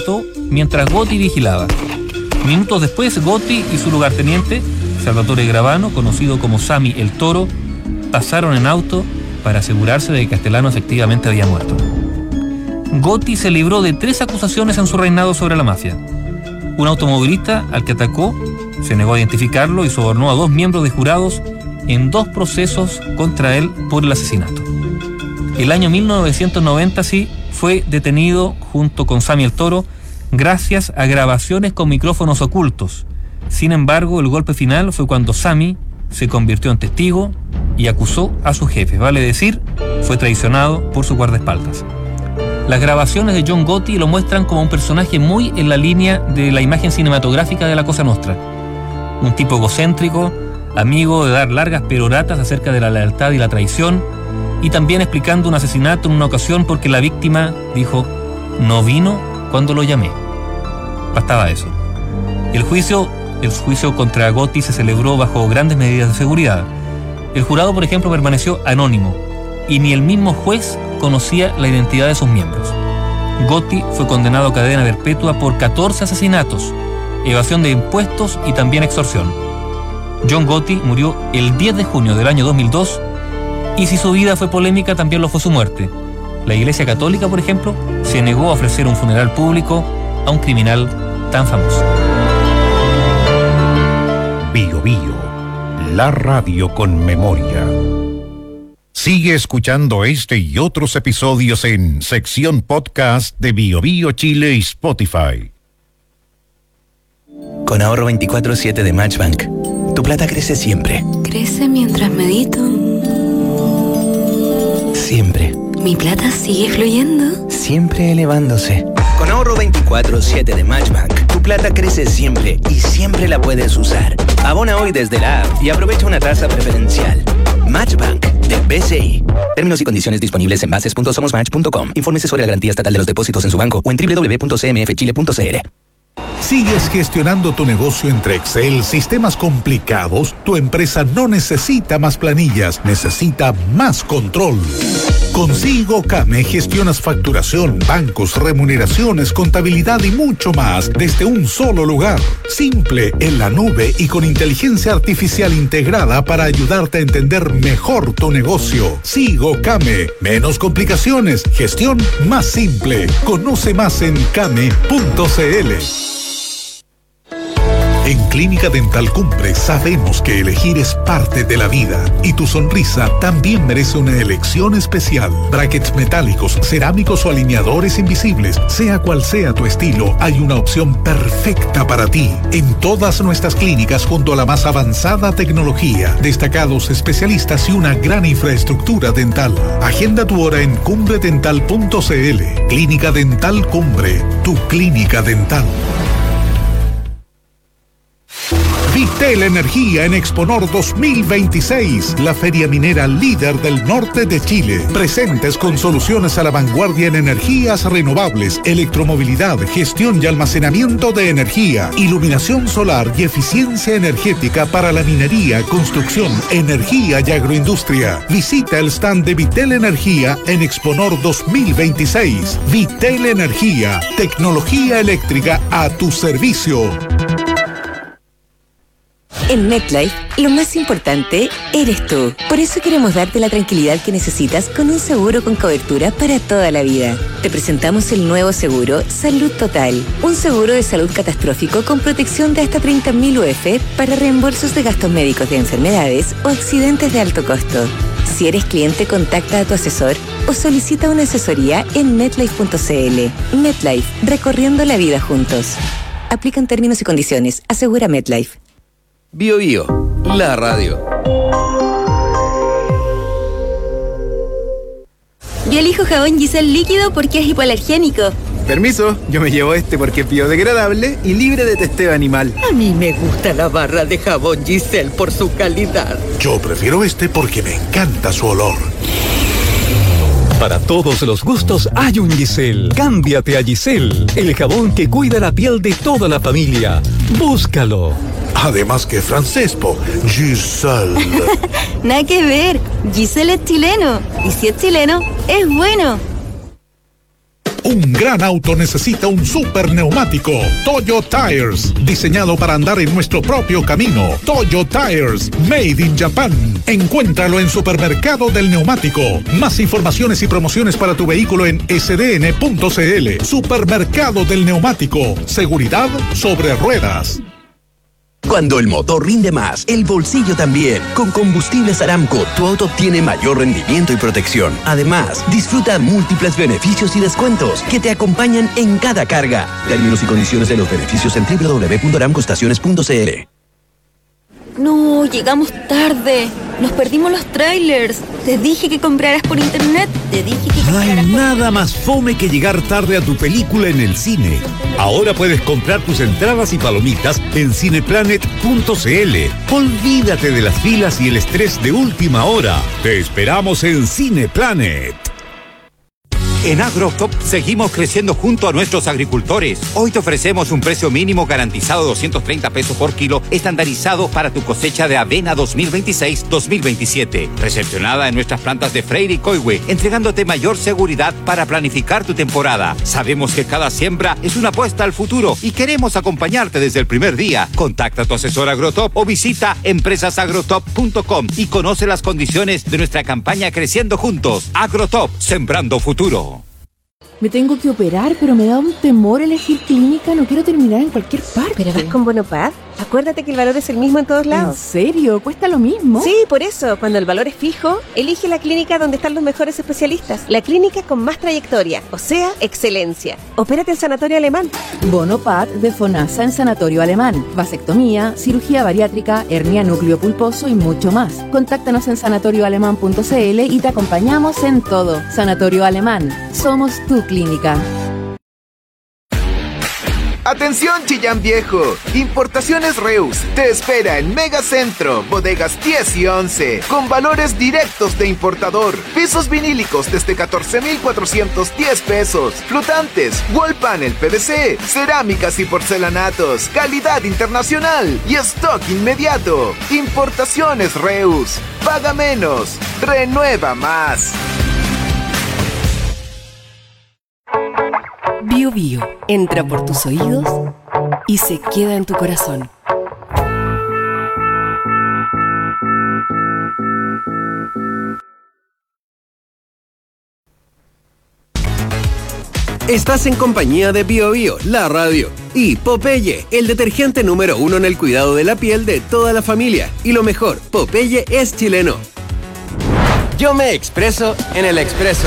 mientras Gotti vigilaba. Minutos después, Gotti y su lugarteniente, Salvatore Gravano, conocido como Sammy el Toro, pasaron en auto para asegurarse de que Castellano efectivamente había muerto. Gotti se libró de 3 acusaciones en su reinado sobre la mafia. Un automovilista al que atacó se negó a identificarlo y sobornó a 2 miembros de jurados en 2 procesos contra él por el asesinato. El año 1990 sí fue detenido junto con Sammy el Toro gracias a grabaciones con micrófonos ocultos. Sin embargo, el golpe final fue cuando Sammy se convirtió en testigo y acusó a su jefe, vale decir, fue traicionado por su guardaespaldas. Las grabaciones de John Gotti lo muestran como un personaje muy en la línea de la imagen cinematográfica de la Cosa Nostra. Un tipo egocéntrico, amigo de dar largas peroratas acerca de la lealtad y la traición, y también explicando un asesinato en una ocasión porque la víctima dijo, no vino cuando lo llamé. Bastaba eso. El juicio contra Gotti se celebró bajo grandes medidas de seguridad. El jurado, por ejemplo, permaneció anónimo y ni el mismo juez conocía la identidad de sus miembros. Gotti fue condenado a cadena perpetua por 14 asesinatos, evasión de impuestos y también extorsión. John Gotti murió el 10 de junio del año 2002 y si su vida fue polémica, también lo fue su muerte. La Iglesia Católica, por ejemplo, se negó a ofrecer un funeral público a un criminal tan famoso. Bio Bio, la radio con memoria. Sigue escuchando este y otros episodios en sección podcast de Bio Bio Chile y Spotify. Con ahorro 24/7 de Matchbank, tu plata crece siempre. Crece mientras medito. Siempre. Mi plata sigue fluyendo. Siempre elevándose. Con ahorro 24/7 de Matchbank, tu plata crece siempre y siempre la puedes usar. Abona hoy desde la app y aprovecha una tasa preferencial. Matchbank de BCI. Términos y condiciones disponibles en bases.somosmatch.com. Infórmese sobre la garantía estatal de los depósitos en su banco o en www.cmfchile.cl. ¿Sigues gestionando tu negocio entre Excel, sistemas complicados? Tu empresa no necesita más planillas, necesita más control. Con SIGOCAME gestionas facturación, bancos, remuneraciones, contabilidad y mucho más desde un solo lugar. Simple, en la nube y con inteligencia artificial integrada para ayudarte a entender mejor tu negocio. SIGOCAME, menos complicaciones, gestión más simple. Conoce más en came.cl. En Clínica Dental Cumbre sabemos que elegir es parte de la vida y tu sonrisa también merece una elección especial. Brackets metálicos, cerámicos o alineadores invisibles, sea cual sea tu estilo, hay una opción perfecta para ti. En todas nuestras clínicas junto a la más avanzada tecnología, destacados especialistas y una gran infraestructura dental. Agenda tu hora en cumbredental.cl. Clínica Dental Cumbre, tu clínica dental. Vitel Energía en Exponor 2026, la feria minera líder del norte de Chile. Presentes con soluciones a la vanguardia en energías renovables, electromovilidad, gestión y almacenamiento de energía, iluminación solar y eficiencia energética para la minería, construcción, energía y agroindustria. Visita el stand de Vitel Energía en Exponor 2026. Vitel Energía, tecnología eléctrica a tu servicio. En MetLife, lo más importante eres tú. Por eso queremos darte la tranquilidad que necesitas con un seguro con cobertura para toda la vida. Te presentamos el nuevo seguro Salud Total. Un seguro de salud catastrófico con protección de hasta 30.000 UF para reembolsos de gastos médicos de enfermedades o accidentes de alto costo. Si eres cliente, contacta a tu asesor o solicita una asesoría en MetLife.cl. MetLife, recorriendo la vida juntos. Aplican términos y condiciones. Asegura MetLife. Bio Bio, la radio. Yo elijo jabón Giselle líquido porque es hipoalergénico. Permiso, yo me llevo este porque es biodegradable y libre de testeo animal. A mí me gusta la barra de jabón Giselle por su calidad. Yo prefiero este porque me encanta su olor. Para todos los gustos hay un Giselle. Cámbiate a Giselle, el jabón que cuida la piel de toda la familia. Búscalo. Además que francés, po. Giselle. Nada que ver. Giselle es chileno. Y si es chileno, es bueno. Un gran auto necesita un super neumático. Toyo Tires, diseñado para andar en nuestro propio camino. Toyo Tires, made in Japan. Encuéntralo en Supermercado del Neumático. Más informaciones y promociones para tu vehículo en sdn.cl. Supermercado del Neumático. Seguridad sobre ruedas. Cuando el motor rinde más, el bolsillo también. Con Combustibles Aramco, tu auto tiene mayor rendimiento y protección. Además, disfruta múltiples beneficios y descuentos que te acompañan en cada carga. Términos y condiciones de los beneficios en www.aramcoestaciones.cl. No, llegamos tarde. Nos perdimos los trailers. Te dije que compraras por internet. Te dije que No hay nada más fome que llegar tarde a tu película en el cine. Ahora puedes comprar tus entradas y palomitas en cineplanet.cl. Olvídate de las filas y el estrés de última hora. Te esperamos en Cineplanet. En AgroTop seguimos creciendo junto a nuestros agricultores. Hoy te ofrecemos un precio mínimo garantizado de 230 pesos por kilo, estandarizado para tu cosecha de avena 2026-2027. Recepcionada en nuestras plantas de Freire y Coihue, entregándote mayor seguridad para planificar tu temporada. Sabemos que cada siembra es una apuesta al futuro y queremos acompañarte desde el primer día. Contacta a tu asesor AgroTop o visita empresasagrotop.com y conoce las condiciones de nuestra campaña Creciendo Juntos. AgroTop, sembrando futuro. Me tengo que operar, pero me da un temor elegir clínica. No quiero terminar en cualquier parte. ¿Pero vas con Bonopad? Acuérdate que el valor es el mismo en todos lados. ¿En serio? ¿Cuesta lo mismo? Sí, por eso, cuando el valor es fijo, elige la clínica donde están los mejores especialistas. La clínica con más trayectoria, o sea, excelencia. Opérate en Sanatorio Alemán. Bonopad de FONASA en Sanatorio Alemán. Vasectomía, cirugía bariátrica, hernia núcleo pulposo y mucho más. Contáctanos en sanatorioalemán.cl y te acompañamos en todo. Sanatorio Alemán. Somos tu clínica. Atención Chillán Viejo, Importaciones Reus te espera en Megacentro, bodegas 10 y 11, con valores directos de importador, pisos vinílicos desde 14,410 pesos, flotantes, wall panel PVC, cerámicas y porcelanatos, calidad internacional y stock inmediato. Importaciones Reus, paga menos, renueva más. Bio Bio entra por tus oídos y se queda en tu corazón. Estás en compañía de Bio Bio, la radio, y Popeye, el detergente número 1 en el cuidado de la piel de toda la familia. Y lo mejor, Popeye es chileno. Yo me expreso en el Expreso.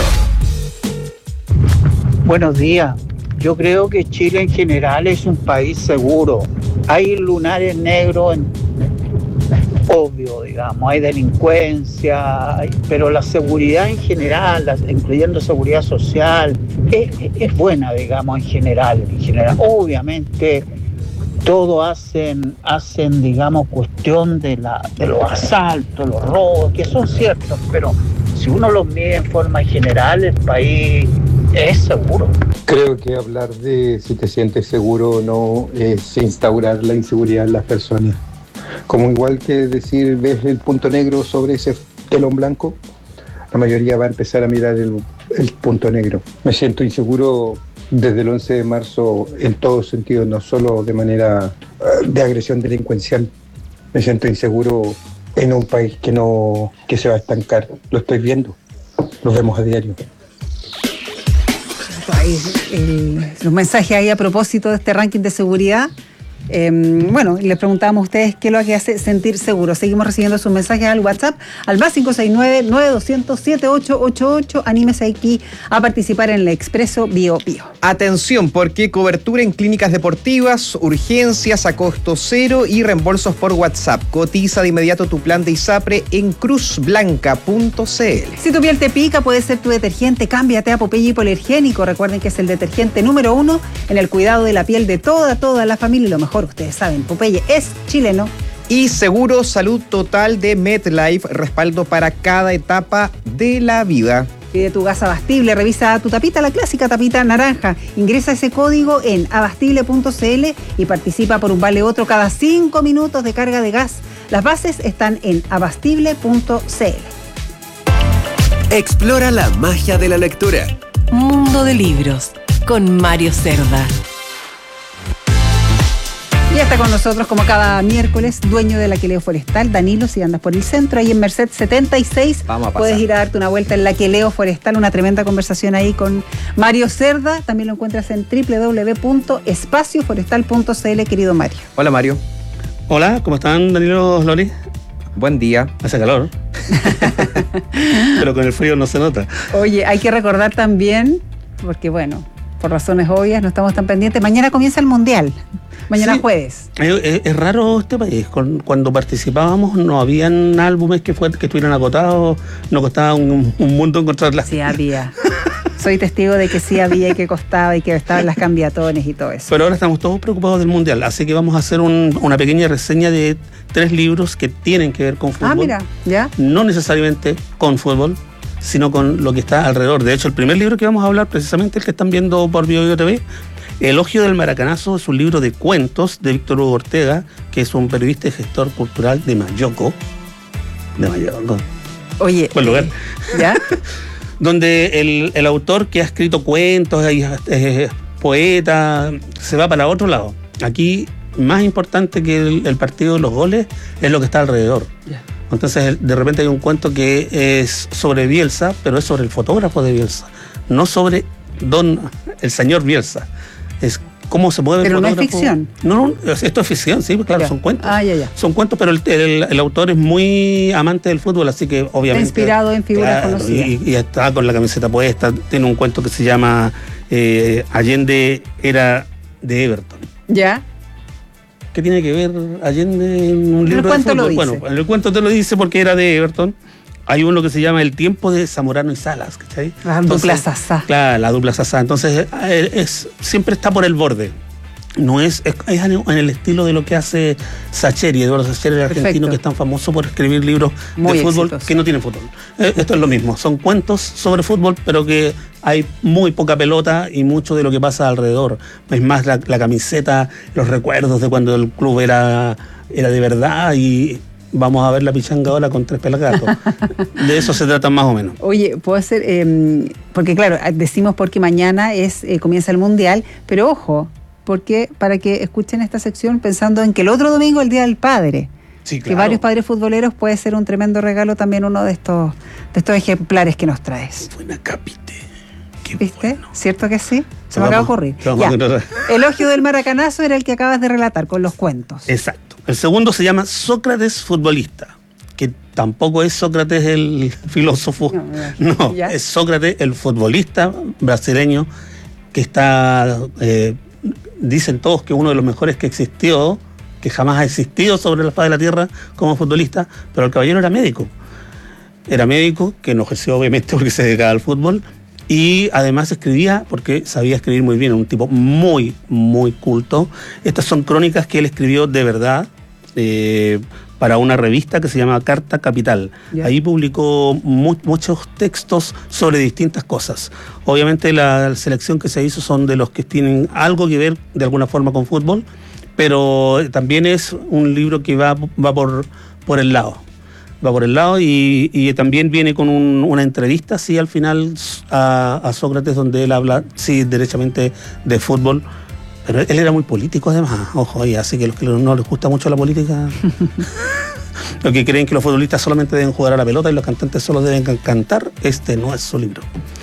Buenos días. Yo creo que Chile en general es un país seguro. Hay lunares negros, obvio, digamos, hay delincuencia, pero la seguridad en general, incluyendo seguridad social, es buena, digamos, en general. Obviamente, todo hacen, digamos, cuestión de los asaltos, los robos, que son ciertos, pero si uno los mide en forma general, el país es seguro. Creo que hablar de si te sientes seguro o no es instaurar la inseguridad en las personas. Como igual que decir, ves el punto negro sobre ese telón blanco, la mayoría va a empezar a mirar el punto negro. Me siento inseguro desde el 11 de marzo en todos sentidos, no solo de manera de agresión delincuencial. Me siento inseguro en un país que se va a estancar. Lo estoy viendo, lo vemos a diario. Los mensajes ahí a propósito de este ranking de seguridad. Bueno, les preguntábamos a ustedes qué es lo que hace sentir seguro. Seguimos recibiendo sus mensajes al WhatsApp, al más 569-9200-7888. Anímese aquí a participar en el Expreso Bio Bio. Atención, porque cobertura en clínicas deportivas, urgencias a costo cero y reembolsos por WhatsApp. Cotiza de inmediato tu plan de ISAPRE en cruzblanca.cl. Si tu piel te pica, puede ser tu detergente. Cámbiate a Popeye Hipoalergénico. Recuerden que es el detergente número 1 en el cuidado de la piel de toda la familia. Y lo mejor, ustedes saben, Popeye es chileno. Y seguro salud total de MetLife, respaldo para cada etapa de la vida. Pide tu gas Abastible, revisa tu tapita, la clásica tapita naranja. Ingresa ese código en abastible.cl y participa por un vale otro cada 5 minutos de carga de gas. Las bases están en abastible.cl. Explora la magia de la lectura. Mundo de libros. con Mario Cerda. Y está con nosotros como cada miércoles, dueño del Aquileo Forestal, Danilo, si andas por el centro, ahí en Merced 76. Vamos a pasar. Puedes ir a darte una vuelta en el Aquileo Forestal, una tremenda conversación ahí con Mario Cerda. También lo encuentras en www.espacioforestal.cl, querido Mario. Hola, Mario. Hola, ¿cómo están, Danilo, Lori? Buen día. Hace calor. Pero con el frío no se nota. Oye, hay que recordar también, porque bueno, por razones obvias no estamos tan pendientes, mañana comienza el Mundial. Mañana jueves. Es raro este país. Cuando participábamos no habían álbumes que estuvieran agotados. Nos costaba un mundo encontrarlas. Sí había. Soy testigo de que sí había y que costaba y que estaban las cambiatones y todo eso. Pero ahora estamos todos preocupados del Mundial. Así que vamos a hacer una pequeña reseña de 3 libros que tienen que ver con fútbol. Ah, mira, ya. No necesariamente con fútbol, sino con lo que está alrededor. De hecho, el primer libro que vamos a hablar, precisamente el que están viendo por BioBio TV, Elogio del Maracanazo, es un libro de cuentos de Víctor Hugo Ortega, que es un periodista y gestor cultural de Mayoco. Oye. Buen lugar. ¿Ya? Donde el autor que ha escrito cuentos, poeta, se va para otro lado. Aquí, más importante que el partido de los goles, es lo que está alrededor. Yeah. Entonces, de repente hay un cuento que es sobre Bielsa, pero es sobre el fotógrafo de Bielsa, no sobre el señor Bielsa. Es cómo se mueve el fotógrafo. Pero no es ficción. No, esto es ficción, sí, claro, ya. Son cuentos. Ya. Son cuentos, pero el autor es muy amante del fútbol, así que obviamente... Está inspirado en figuras conocidas. Y está con la camiseta puesta. Tiene un cuento que se llama Allende era de Everton. ¿Ya? ¿Qué tiene que ver Allende en un libro de fútbol? Bueno, en el cuento te lo dice porque era de Everton. Hay uno que se llama El tiempo de Zamorano y Salas, ¿cachai? La dupla Sasá. Claro, la dupla Sasá. Entonces, siempre está por el borde. No es en el estilo de lo que hace Sacheri, Eduardo Sacheri, el argentino, que es tan famoso por escribir libros muy de fútbol exitoso. Que no tienen fútbol. Esto es lo mismo, son cuentos sobre fútbol, pero que hay muy poca pelota y mucho de lo que pasa alrededor. Es más la camiseta, los recuerdos de cuando el club era de verdad y... Vamos a ver la pichanga ahora con 3 pelagatos. De eso se trata más o menos. Oye, puedo hacer, porque claro, decimos porque mañana comienza el Mundial, pero ojo, porque para que escuchen esta sección pensando en que el otro domingo es el Día del Padre. Sí, claro. Que varios padres futboleros puede ser un tremendo regalo también uno de estos ejemplares que nos traes. Buena capite. ¿Viste? Bueno. ¿Cierto que sí? Se me acaba de ocurrir. Ya. Elogio del Maracanazo era el que acabas de relatar con los cuentos. Exacto. El segundo se llama Sócrates futbolista, que tampoco es Sócrates el filósofo, no, es Sócrates el futbolista brasileño que está, dicen todos que uno de los mejores que existió, que jamás ha existido sobre la faz de la tierra como futbolista, pero el caballero era médico. Era médico, que no ejerció obviamente porque se dedicaba al fútbol, y además escribía porque sabía escribir muy bien, un tipo muy, muy culto. Estas son crónicas que él escribió de verdad para una revista que se llama Carta Capital. Yeah. Ahí publicó muchos textos sobre distintas cosas. Obviamente la selección que se hizo son de los que tienen algo que ver de alguna forma con fútbol, pero también es un libro que va por el lado. Va por el lado y también viene con una entrevista, sí, al final a Sócrates, donde él habla, sí, derechamente de fútbol, pero él era muy político además, ojo, y así que los que no les gusta mucho la política, los que creen que los futbolistas solamente deben jugar a la pelota y los cantantes solo deben cantar, este no es su libro.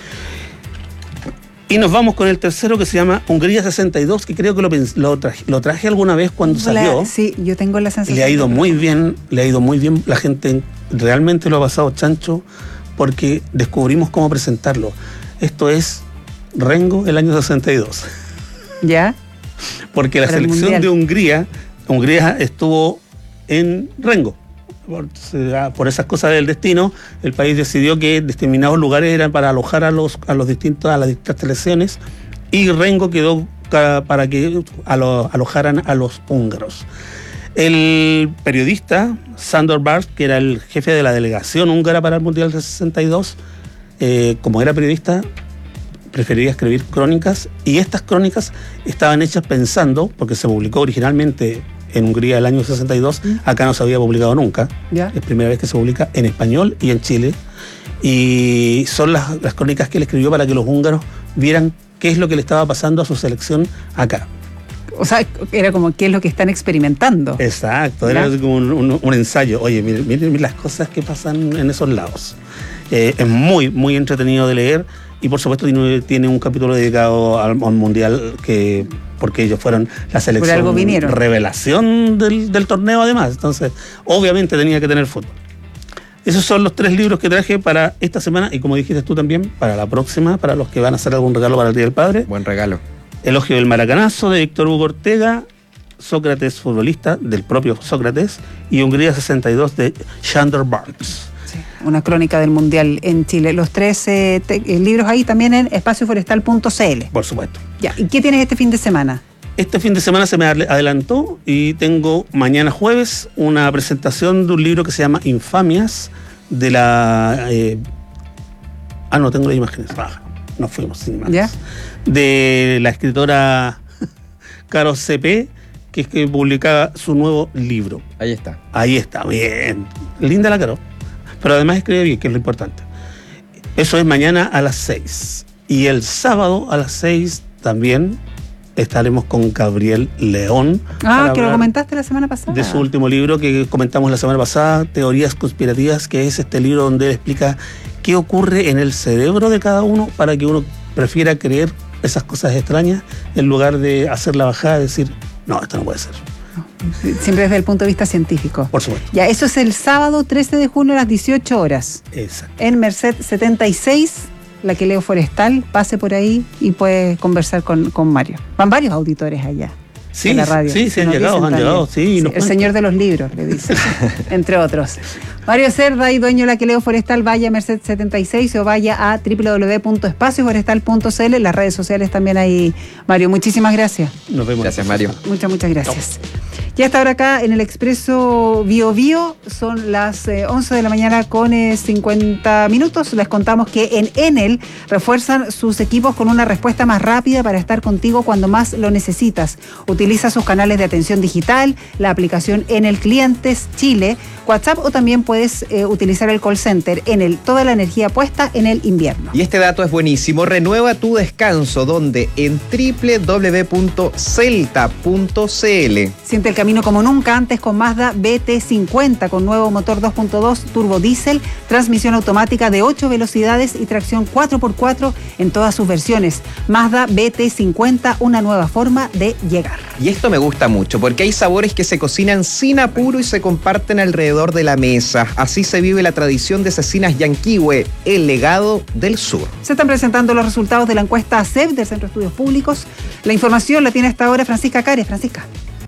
Y nos vamos con el tercero, que se llama Hungría 62, que creo que lo traje alguna vez cuando salió. Sí, yo tengo la sensación. Le ha ido muy bien, la gente realmente lo ha pasado chancho, porque descubrimos cómo presentarlo. Esto es Rengo, el año 62. ¿Ya? Porque la selección de Hungría estuvo en Rengo. Por esas cosas del destino, el país decidió que determinados lugares eran para alojar a las distintas selecciones, y Rengo quedó para que alojaran a los húngaros. El periodista Sándor Bars, que era el jefe de la delegación húngara para el Mundial de 62, como era periodista, prefería escribir crónicas, y estas crónicas estaban hechas pensando, porque se publicó originalmente en Hungría el año 62, acá no se había publicado nunca. ¿Ya? Es primera vez que se publica en español y en Chile, y son las crónicas que él escribió para que los húngaros vieran qué es lo que le estaba pasando a su selección acá. O sea, era como qué es lo que están experimentando. Exacto, era como un ensayo. Oye, miren las cosas que pasan en esos lados. Es muy, muy entretenido de leer y por supuesto tiene un capítulo dedicado al Mundial porque ellos fueron la selección revelación del torneo además. Entonces, obviamente tenía que tener fútbol. Esos son los 3 libros que traje para esta semana y como dijiste tú también, para la próxima, para los que van a hacer algún regalo para el Día del Padre. Buen regalo. Elogio del Maracanazo de Víctor Hugo Ortega, Sócrates futbolista del propio Sócrates y Hungría 62 de Chandler Barnes. Sí, una crónica del Mundial en Chile. Los 3 libros ahí también en espacioforestal.cl. Por supuesto. Ya, ¿y qué tienes este fin de semana? Este fin de semana se me adelantó y tengo mañana jueves una presentación de un libro que se llama Infamias de la... no tengo las imágenes. Nos fuimos sin imágenes. ¿Ya? De la escritora Caro C.P., que es que publicaba su nuevo libro. Ahí está. Ahí está, bien. Linda la Caro. Pero además escribe bien, que es lo importante. Eso es mañana a las 6. Y el sábado a las 6 también estaremos con Gabriel León. Que lo comentaste la semana pasada. De su último libro que comentamos la semana pasada, Teorías Conspirativas, que es este libro donde él explica qué ocurre en el cerebro de cada uno para que uno prefiera creer esas cosas extrañas en lugar de hacer la bajada y decir, no, esto no puede ser. Siempre desde el punto de vista científico. Por supuesto. Ya, eso es el sábado 13 de junio a las 18 horas. Exacto. En Merced 76, la que leo Forestal, pase por ahí y puede conversar con Mario. Van varios auditores allá. Sí, en la radio. Sí, han llegado, sí. El señor de los libros, le dice, entre otros. Mario Cerda y dueño de la que leo Forestal, vaya a Merced 76 o vaya a www.espacioforestal.cl. En las redes sociales también hay, Mario. Muchísimas gracias. Nos vemos. Gracias, Mario. Muchas gracias. Ya está ahora acá en el Expreso Bio Bio, son las 11 de la mañana con 50 minutos. Les contamos que en Enel refuerzan sus equipos con una respuesta más rápida para estar contigo cuando más lo necesitas. Utiliza sus canales de atención digital, la aplicación Enel Clientes Chile, WhatsApp o también puedes utilizar el call center Enel, toda la energía puesta en el invierno. Y este dato es buenísimo, renueva tu descanso, donde en www.celta.cl. Siente el camino como nunca antes con Mazda BT50, con nuevo motor 2.2 turbo diésel, transmisión automática de 8 velocidades y tracción 4x4 en todas sus versiones. Mazda BT50, una nueva forma de llegar. Y esto me gusta mucho, porque hay sabores que se cocinan sin apuro y se comparten alrededor de la mesa. Así se vive la tradición de Cecinas Yanquihue, el legado del sur. Se están presentando los resultados de la encuesta CEP del Centro de Estudios Públicos. La información la tiene hasta ahora Francisca Cares. Francisca.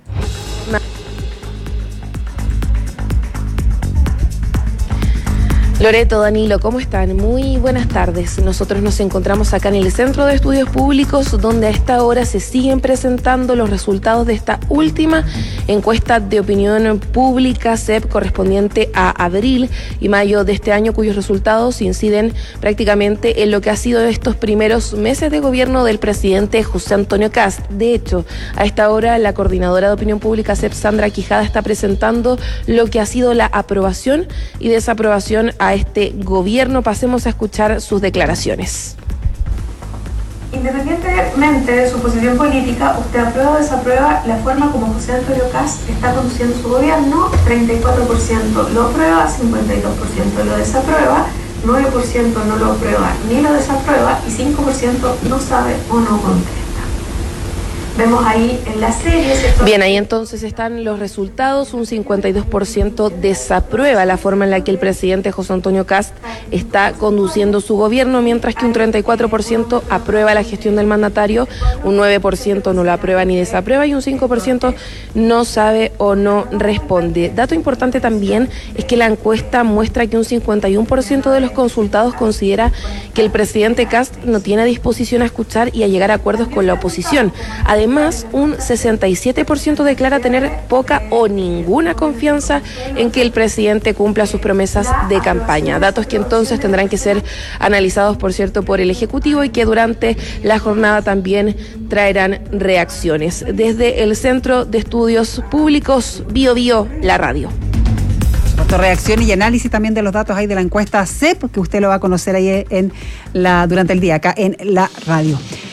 Loreto, Danilo, ¿cómo están? Muy buenas tardes. Nosotros nos encontramos acá en el Centro de Estudios Públicos, donde a esta hora se siguen presentando los resultados de esta última encuesta de opinión pública CEP correspondiente a abril y mayo de este año, cuyos resultados inciden prácticamente en lo que ha sido estos primeros meses de gobierno del presidente José Antonio Kast. De hecho, a esta hora la coordinadora de opinión pública CEP, Sandra Quijada, está presentando lo que ha sido la aprobación y desaprobación a este gobierno. Pasemos a escuchar sus declaraciones. Independientemente de su posición política, ¿usted aprueba o desaprueba la forma como José Antonio Kast está conduciendo su gobierno? 34% lo aprueba, 52% lo desaprueba, 9% no lo aprueba ni lo desaprueba y 5% no sabe o no contesta. Vemos ahí en la serie, ¿cierto? Bien, ahí entonces están los resultados. Un 52% desaprueba la forma en la que el presidente José Antonio Kast está conduciendo su gobierno, mientras que un 34% aprueba la gestión del mandatario, un 9% no lo aprueba ni desaprueba y un 5% no sabe o no responde. Dato importante también es que la encuesta muestra que un 51% de los consultados considera que el presidente Kast no tiene disposición a escuchar y a llegar a acuerdos con la oposición. Además, un 67% declara tener poca o ninguna confianza en que el presidente cumpla sus promesas de campaña. Datos que entonces tendrán que ser analizados, por cierto, por el Ejecutivo y que durante la jornada también traerán reacciones. Desde el Centro de Estudios Públicos, Bio Bio, la radio. Reacción y análisis también de los datos ahí de la encuesta CEP, que usted lo va a conocer ahí durante el día, acá en la radio.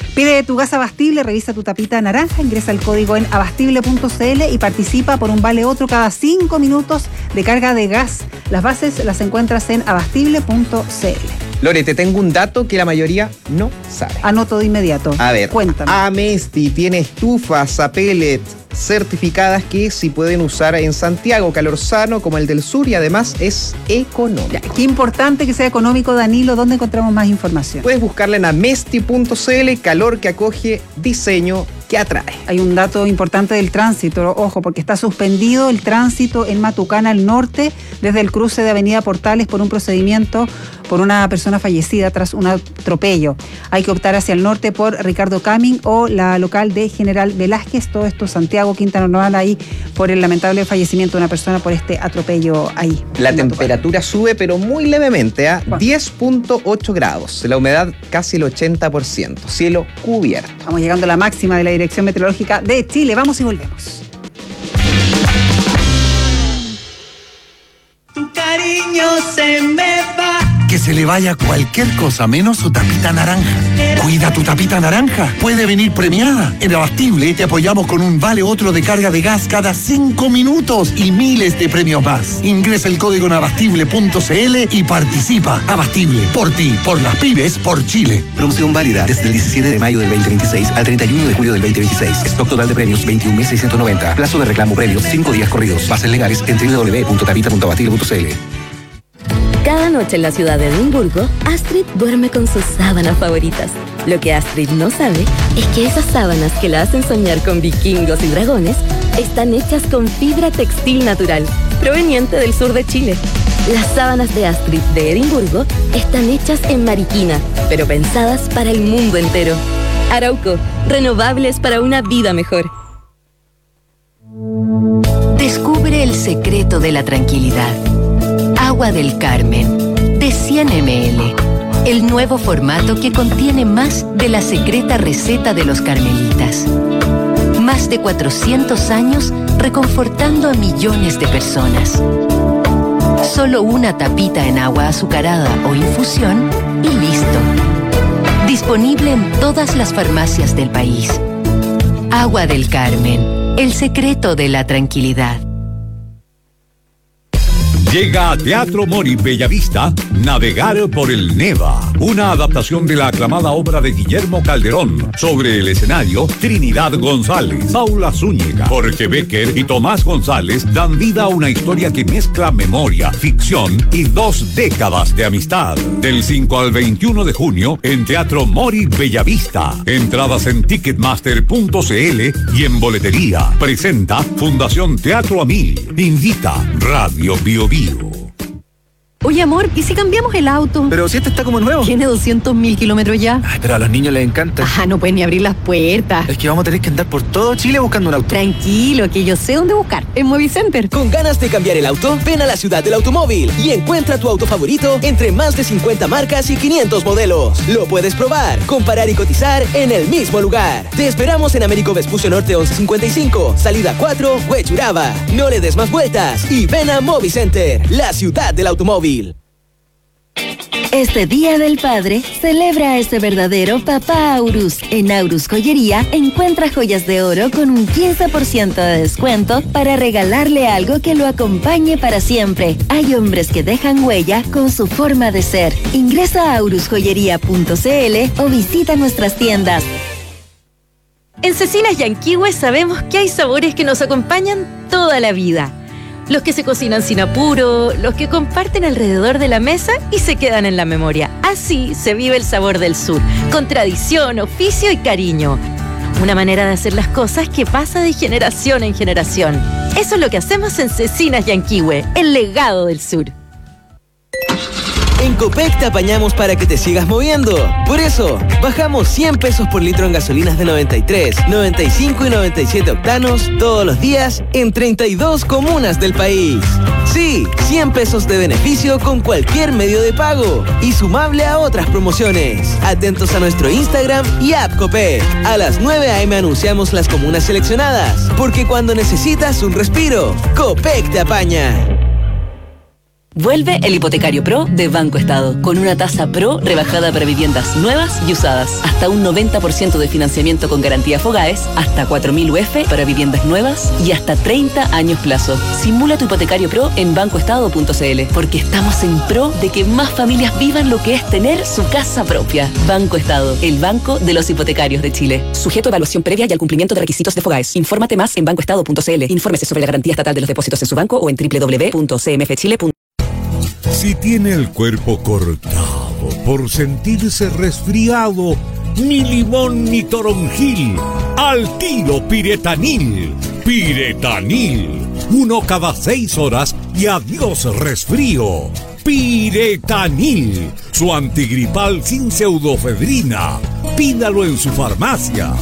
Pide tu gas Abastible, revisa tu tapita naranja, ingresa el código en abastible.cl y participa por un vale otro cada 5 minutos de carga de gas. Las bases las encuentras en abastible.cl. Lore, te tengo un dato que la mayoría no sabe. Anoto de inmediato. A ver, cuéntame. Amesti tiene estufas a pellet certificadas que sí pueden usar en Santiago, calor sano como el del sur y además es económico. Ya, qué importante que sea económico, Danilo. ¿Dónde encontramos más información? Puedes buscarla en amesti.cl, calor que acoge, diseño que atrae. Hay un dato importante del tránsito, ojo, porque está suspendido el tránsito en Matucana al norte desde el cruce de Avenida Portales por un procedimiento por una persona fallecida tras un atropello. Hay que optar hacia el norte por Ricardo Caming o la local de General Velázquez, todo esto Santiago, Quinta Normal, ahí por el lamentable fallecimiento de una persona por este atropello ahí. La temperatura sube, pero muy levemente, a 10.8 grados. La humedad casi el 80%. Cielo cubierto. Estamos llegando a la máxima de la Dirección Meteorológica de Chile. Vamos y volvemos. Tu cariño se me va. Que se le vaya cualquier cosa menos su tapita naranja. Cuida tu tapita naranja. Puede venir premiada. En Abastible te apoyamos con un vale otro de carga de gas cada 5 minutos y miles de premios más. Ingresa el código en abastible.cl y participa. Abastible, por ti, por las pymes, por Chile. Promoción válida desde el 17 de mayo del 2026 al 31 de julio del 2026. Stock total de premios 21.690. Plazo de reclamo premios 5 días corridos. Bases legales en www.tapita.abastible.cl. Cada noche en la ciudad de Edimburgo, Astrid duerme con sus sábanas favoritas. Lo que Astrid no sabe es que esas sábanas que la hacen soñar con vikingos y dragones están hechas con fibra textil natural, proveniente del sur de Chile. Las sábanas de Astrid de Edimburgo están hechas en Mariquina, pero pensadas para el mundo entero. Arauco, renovables para una vida mejor. Descubre el secreto de la tranquilidad. Agua del Carmen, de 100 ml. El nuevo formato que contiene más de la secreta receta de los carmelitas. Más de 400 años reconfortando a millones de personas. Solo una tapita en agua azucarada o infusión y listo. Disponible en todas las farmacias del país. Agua del Carmen, el secreto de la tranquilidad. Llega a Teatro Mori Bellavista, Navegar por el Neva, una adaptación de la aclamada obra de Guillermo Calderón. Sobre el escenario, Trinidad González, Paula Zúñiga, Jorge Becker y Tomás González dan vida a una historia que mezcla memoria, ficción y 2 décadas de amistad. Del 5 al 21 de junio en Teatro Mori Bellavista. Entradas en ticketmaster.cl y en boletería. Presenta Fundación Teatro Amil. Invita Radio Bio Bio. Oye, amor, ¿y si cambiamos el auto? Pero si este está como nuevo. Tiene 200.000 kilómetros ya. Ay, pero a los niños les encanta. Ah, no pueden ni abrir las puertas. Es que vamos a tener que andar por todo Chile buscando un auto. Tranquilo, que yo sé dónde buscar. En Movicenter. ¿Con ganas de cambiar el auto? Ven a la ciudad del automóvil y encuentra tu auto favorito entre más de 50 marcas y 500 modelos. Lo puedes probar, comparar y cotizar en el mismo lugar. Te esperamos en Américo Vespucio Norte 1155, salida 4, Huechuraba. No le des más vueltas y ven a Movicenter, la ciudad del automóvil. Este Día del Padre, celebra a ese verdadero papá Aurus. En Aurus Joyería, encuentra joyas de oro con un 15% de descuento para regalarle algo que lo acompañe para siempre. Hay hombres que dejan huella con su forma de ser. Ingresa a aurusjoyería.cl o visita nuestras tiendas. En Cecinas Yanquihue sabemos que hay sabores que nos acompañan toda la vida. Los que se cocinan sin apuro, los que comparten alrededor de la mesa y se quedan en la memoria. Así se vive el sabor del sur, con tradición, oficio y cariño. Una manera de hacer las cosas que pasa de generación en generación. Eso es lo que hacemos en Cecinas Yanquihue, el legado del sur. En Copec te apañamos para que te sigas moviendo. Por eso, bajamos 100 pesos por litro en gasolinas de 93, 95 y 97 octanos todos los días en 32 comunas del país. Sí, 100 pesos de beneficio con cualquier medio de pago y sumable a otras promociones. Atentos a nuestro Instagram y app Copec. A las 9 a.m. anunciamos las comunas seleccionadas, porque cuando necesitas un respiro, Copec te apaña. Vuelve el Hipotecario Pro de Banco Estado, con una tasa Pro rebajada para viviendas nuevas y usadas. Hasta un 90% de financiamiento con garantía Fogaes, hasta 4.000 UF para viviendas nuevas y hasta 30 años plazo. Simula tu Hipotecario Pro en bancoestado.cl, porque estamos en pro de que más familias vivan lo que es tener su casa propia. Banco Estado, el banco de los hipotecarios de Chile. Sujeto a evaluación previa y al cumplimiento de requisitos de Fogaes. Infórmate más en bancoestado.cl. Infórmese sobre la garantía estatal de los depósitos en su banco o en www.cmfchile.com. Si tiene el cuerpo cortado por sentirse resfriado, ni limón ni toronjil, al tiro Piretanil. Piretanil, 1 cada 6 horas y adiós resfrío. Piretanil, su antigripal sin pseudofedrina. Pídalo en su farmacia.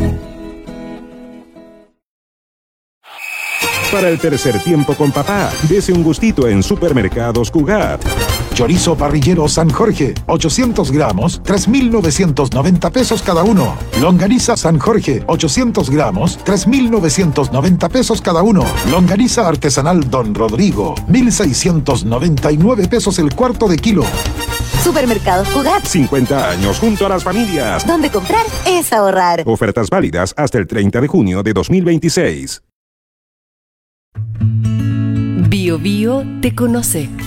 Para el tercer tiempo con papá, dese un gustito en Supermercados Cugat. Chorizo parrillero San Jorge, 800 gramos, 3.990 pesos cada uno. Longaniza San Jorge, 800 gramos, 3.990 pesos cada uno. Longaniza artesanal Don Rodrigo, 1.699 pesos el cuarto de kilo. Supermercados Cugat. 50 años junto a las familias. Donde comprar es ahorrar. Ofertas válidas hasta el 30 de junio de 2026. Bio Bio te conoce.